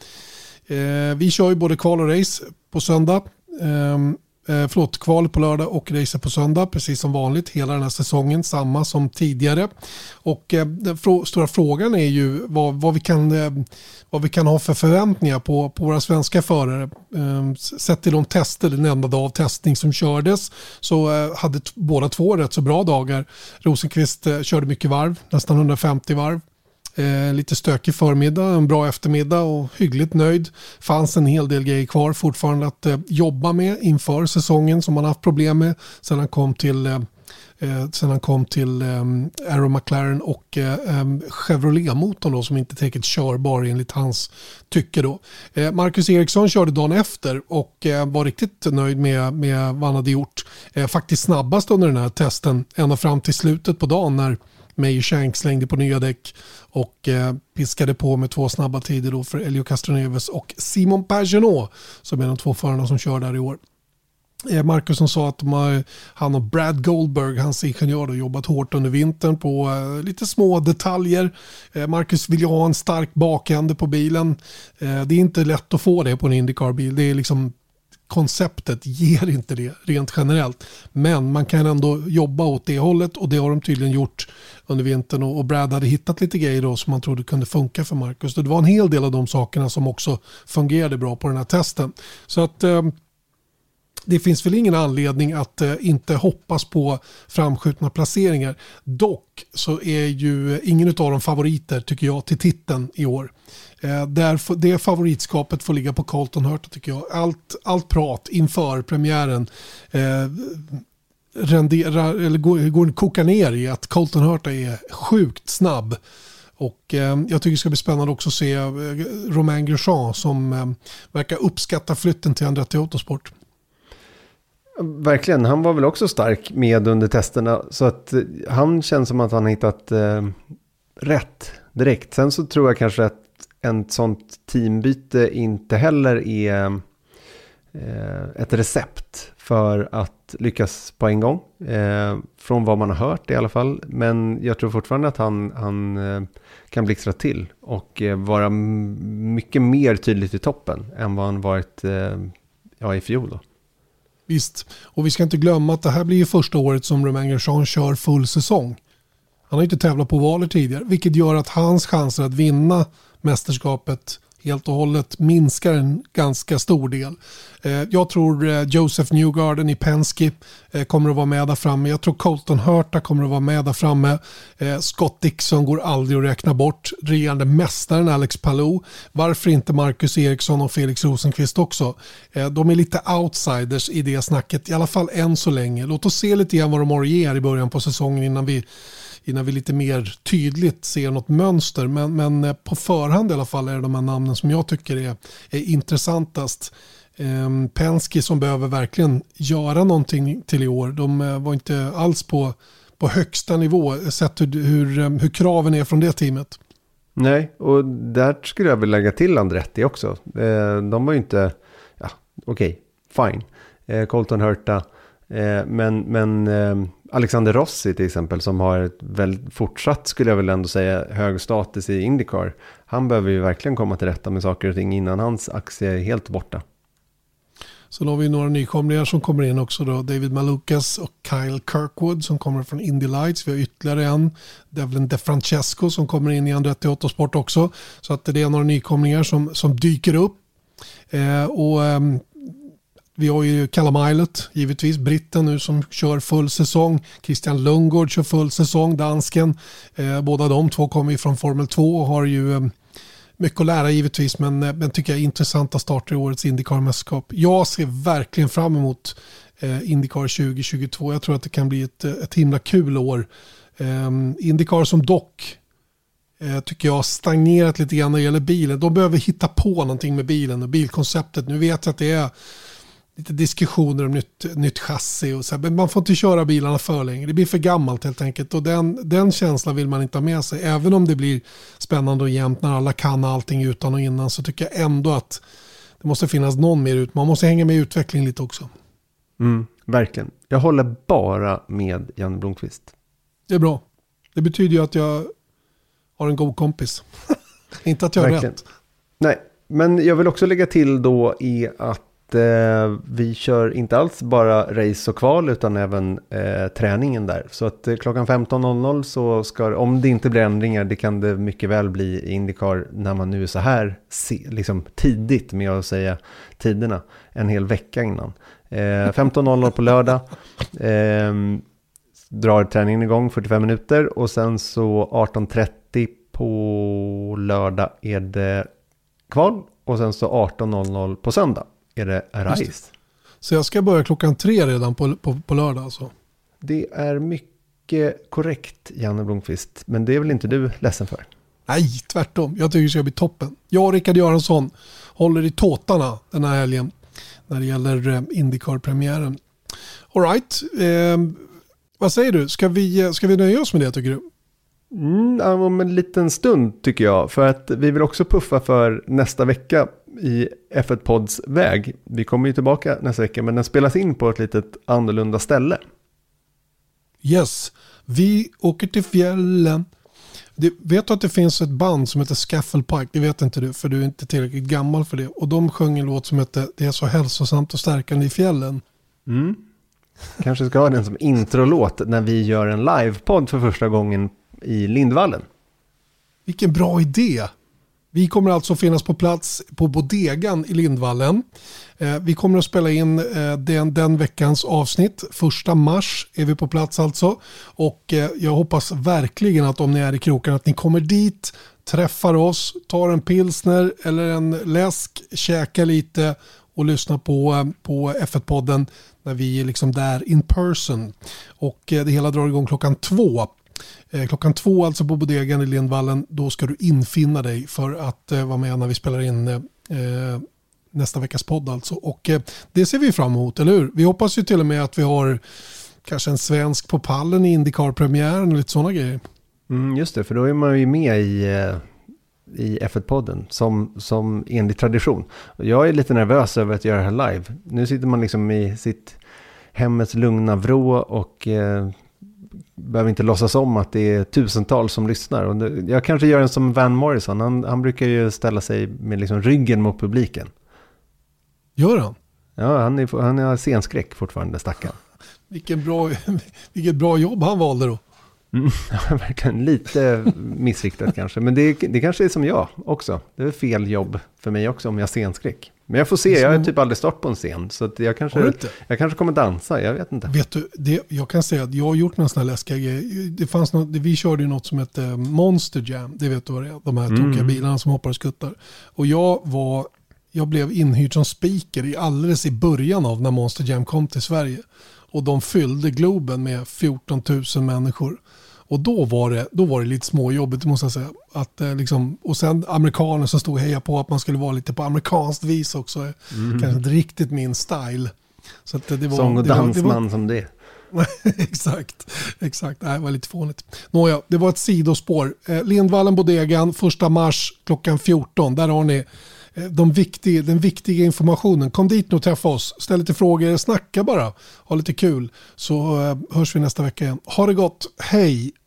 eh, vi kör ju både kval och race på söndag. Eh, förlåt, kval på lördag och race på söndag, precis som vanligt. Hela den här säsongen, samma som tidigare. Och eh, den frå- stora frågan är ju vad, vad, vi kan, eh, vad vi kan ha för förväntningar på, på våra svenska förare. Eh, sett till de tester, den enda dag av testning som kördes, så eh, hade t- båda två rätt så bra dagar. Rosenqvist eh, körde mycket varv, nästan hundrafemtio varv. Eh, lite stökig förmiddag, en bra eftermiddag och hyggligt nöjd. Fanns en hel del grejer kvar fortfarande att eh, jobba med inför säsongen som man haft problem med sedan han kom till eh, sedan han kom till eh, Arrow McLaren och eh, Chevrolet-motorn då, som inte är tillräckligt körbar enligt hans tycke då. Eh, Marcus Eriksson körde dagen efter och eh, var riktigt nöjd med, med vad han hade gjort. Eh, faktiskt snabbast under den här testen ända fram till slutet på dagen när Meyer Shank slängde på nya däck och eh, piskade på med två snabba tider då för Elio Castroneves och Simon Pagenaud som är de två förarna som kör där i år. Eh, Marcus som sa att de har, han och Brad Goldberg, hans ingenjör, har jobbat hårt under vintern på eh, lite små detaljer. Eh, Marcus vill ju ha en stark bakände på bilen. Eh, det är inte lätt att få det på en IndyCar-bil. Det är liksom konceptet ger inte det rent generellt. Men man kan ändå jobba åt det hållet och det har de tydligen gjort under vintern. Och Brad hade hittat lite grejer då som man trodde kunde funka för Marcus. Det var en hel del av de sakerna som också fungerade bra på den här testen. Så att eh, det finns väl ingen anledning att eh, inte hoppas på framskjutna placeringar. Dock så är ju ingen av dem favoriter tycker jag till titeln i år. Eh, där det favoritskapet får ligga på Colton Herta tycker jag. Allt, allt prat inför premiären eh, renderar, eller går, går koka ner i att Colton Herta är sjukt snabb. Och eh, jag tycker det ska bli spännande också att se eh, Romain Grosjean som eh, verkar uppskatta flytten till Andretti Autosport. Verkligen, han var väl också stark med under testerna, så att han känns som att han hittat eh, rätt direkt. Sen så tror jag kanske att en sånt teambyte inte heller är ett recept för att lyckas på en gång. Eh, från vad man har hört i alla fall. Men jag tror fortfarande att han, han eh, kan blixtra till och eh, vara m- mycket mer tydligt i toppen än vad han varit eh, ja, i fjol då. Visst, och vi ska inte glömma att det här blir ju första året som Romain Grosjean kör full säsong. Han har inte tävlat på valer tidigare, vilket gör att hans chanser att vinna mästerskapet helt och hållet minskar en ganska stor del. Jag tror Joseph Newgarden i Penske kommer att vara med där framme. Jag tror Colton Herta kommer att vara med där framme. Scott Dixon går aldrig att räkna bort. Regerande mästaren Alex Palou. Varför inte Marcus Eriksson och Felix Rosenqvist också? De är lite outsiders i det snacket, i alla fall än så länge. Låt oss se lite grann vad de har att ge i början på säsongen innan vi innan vi lite mer tydligt ser något mönster. Men, men på förhand i alla fall är det de här namnen som jag tycker är, är intressantast. Ehm, Penske som behöver verkligen göra någonting till i år. De var inte alls på, på högsta nivå sett hur, hur, hur kraven är från det teamet. Nej, och där skulle jag vilja lägga till Andretti också. De var ju inte, ja okej, okay, fine. Colton Herta, men, men Alexander Rossi till exempel som har ett väl fortsatt, skulle jag väl ändå säga, hög status i IndyCar. Han behöver ju verkligen komma till rätta med saker och ting innan hans aktie är helt borta. Så då har vi några nykomlingar som kommer in också då. David Malukas och Kyle Kirkwood som kommer från Indy Lights. Vi har ytterligare en, Devlin DeFrancesco som kommer in i Andretti Autosport också. Så att det är några nykomlingar som, som dyker upp. Eh, och eh, vi har ju Callum Ilott, givetvis britten nu som kör full säsong. Christian Lundgaard kör full säsong, dansken. Eh, båda de två kommer ju från Formel två och har ju eh, mycket att lära givetvis, men, men tycker jag är intressanta starter i årets IndyCar-mästerskap. Jag ser verkligen fram emot eh, IndyCar tjugo tjugotvå. Jag tror att det kan bli ett, ett himla kul år. Eh, IndyCar som dock eh, tycker jag har stagnerat lite grann när det gäller bilen. De behöver hitta på någonting med bilen och bilkonceptet. Nu vet jag att det är lite diskussioner om nytt, nytt chassi och så här, men man får inte köra bilarna för länge. Det blir för gammalt helt enkelt och den, den känslan vill man inte ha med sig. Även om det blir spännande och jämnt när alla kan allting utan och innan, så tycker jag ändå att det måste finnas någon mer ut. Man måste hänga med i utvecklingen lite också. Mm, verkligen. Jag håller bara med Jan Blomqvist. Det är bra. Det betyder ju att jag har en god kompis. Inte att jag har rätt. Nej, men jag vill också lägga till då i att vi kör inte alls bara race och kval utan även eh, träningen där. Så att eh, klockan femton så ska, om det inte blir ändringar, det kan det mycket väl bli i IndyCar när man nu är så här se, liksom tidigt med att säga tiderna, en hel vecka innan. Eh, femton på lördag eh, drar träningen igång fyrtiofem minuter och sen så arton trettio på lördag är det kval och sen så arton på söndag är det race. Så jag ska börja klockan tre redan på, på, på lördag alltså. Det är mycket korrekt, Janne Blomqvist. Men det är väl inte du ledsen för? Nej, tvärtom. Jag tycker det ska bli toppen. Jag och Rickard Göransson håller i tåtarna den här helgen när det gäller IndyCar-premiären. All right. Eh, vad säger du? Ska vi, ska vi nöja oss med det, tycker du? Mm, om en liten stund tycker jag. För att vi vill också puffa för nästa vecka i F ett Pods väg. Vi kommer ju tillbaka nästa vecka, men den spelas in på ett litet annorlunda ställe. Yes, vi åker till fjällen. Det, vet du att det finns ett band som heter Scaffoldpike? Det vet inte du, för du är inte tillräckligt gammal för det. Och de sjöng en låt som heter Det är så hälsosamt och stärkande i fjällen. Mm. Kanske ska ha den som introlåt när vi gör en livepodd för första gången i Lindvallen. Vilken bra idé! Vi kommer alltså finnas på plats på bodegan i Lindvallen. Eh, vi kommer att spela in eh, den, den veckans avsnitt. Första mars är vi på plats alltså. Och eh, jag hoppas verkligen att om ni är i kroken att ni kommer dit, träffar oss, tar en pilsner eller en läsk, käkar lite och lyssnar på, på F ett-podden när vi är liksom där in person. Och eh, det hela drar igång klockan två. Klockan två alltså på bodegan i Lindvallen, då ska du infinna dig för att eh, vara med när vi spelar in eh, nästa veckas podd alltså. Och eh, det ser vi fram emot, eller hur? Vi hoppas ju till och med att vi har kanske en svensk på pallen i IndyCar-premiären och lite sådana grejer. Mm, just det, för då är man ju med i, i F ett-podden som, som enligt tradition. Jag är lite nervös över att göra det här live. Nu sitter man liksom i sitt hemmets lugna vrå och eh, behöver inte låtsas om att det är tusentals som lyssnar. Och det, jag kanske gör en som Van Morrison. Han, han brukar ju ställa sig med liksom ryggen mot publiken. Gör han? Ja, han är, han är scenskräck fortfarande, stackaren. Vilken bra, vilket bra jobb han valde då. Mm, verkligen lite missriktat kanske. Men det, det kanske är som jag också. Det är fel jobb för mig också om jag scenskräck. Men jag får se, jag har typ aldrig stått på en scen. Så att jag, kanske, jag kanske kommer dansa, jag vet inte. Vet du, det, jag kan säga att jag har gjort några sådana här läskiga grejer. Det fanns något, vi körde ju något som hette Monster Jam. Det vet du vad det är. De här mm. tokiga bilarna som hoppar och skuttar. Och jag var... Jag blev inhyrd som speaker i alldeles i början av när Monster Jam kom till Sverige. Och de fyllde Globen med fjorton tusen människor. Och då var det, då var det lite småjobbigt måste jag säga. Att, eh, liksom, och sen amerikaner som stod och hejade på att man skulle vara lite på amerikanskt vis också. Mm. Kanske inte riktigt min style. Så att det var, sång och det var, dansman det var, som det. exakt, exakt. Nej, det var lite fånigt. Nåja, det var ett sidospår. Eh, Lindvallen Bodegan, första mars klockan fjorton. Där har ni De viktiga, den viktiga informationen. Kom dit nu och träffa oss. Ställ lite frågor, snacka bara. Ha lite kul. Så uh, hörs vi nästa vecka igen. Ha det gott. Hej!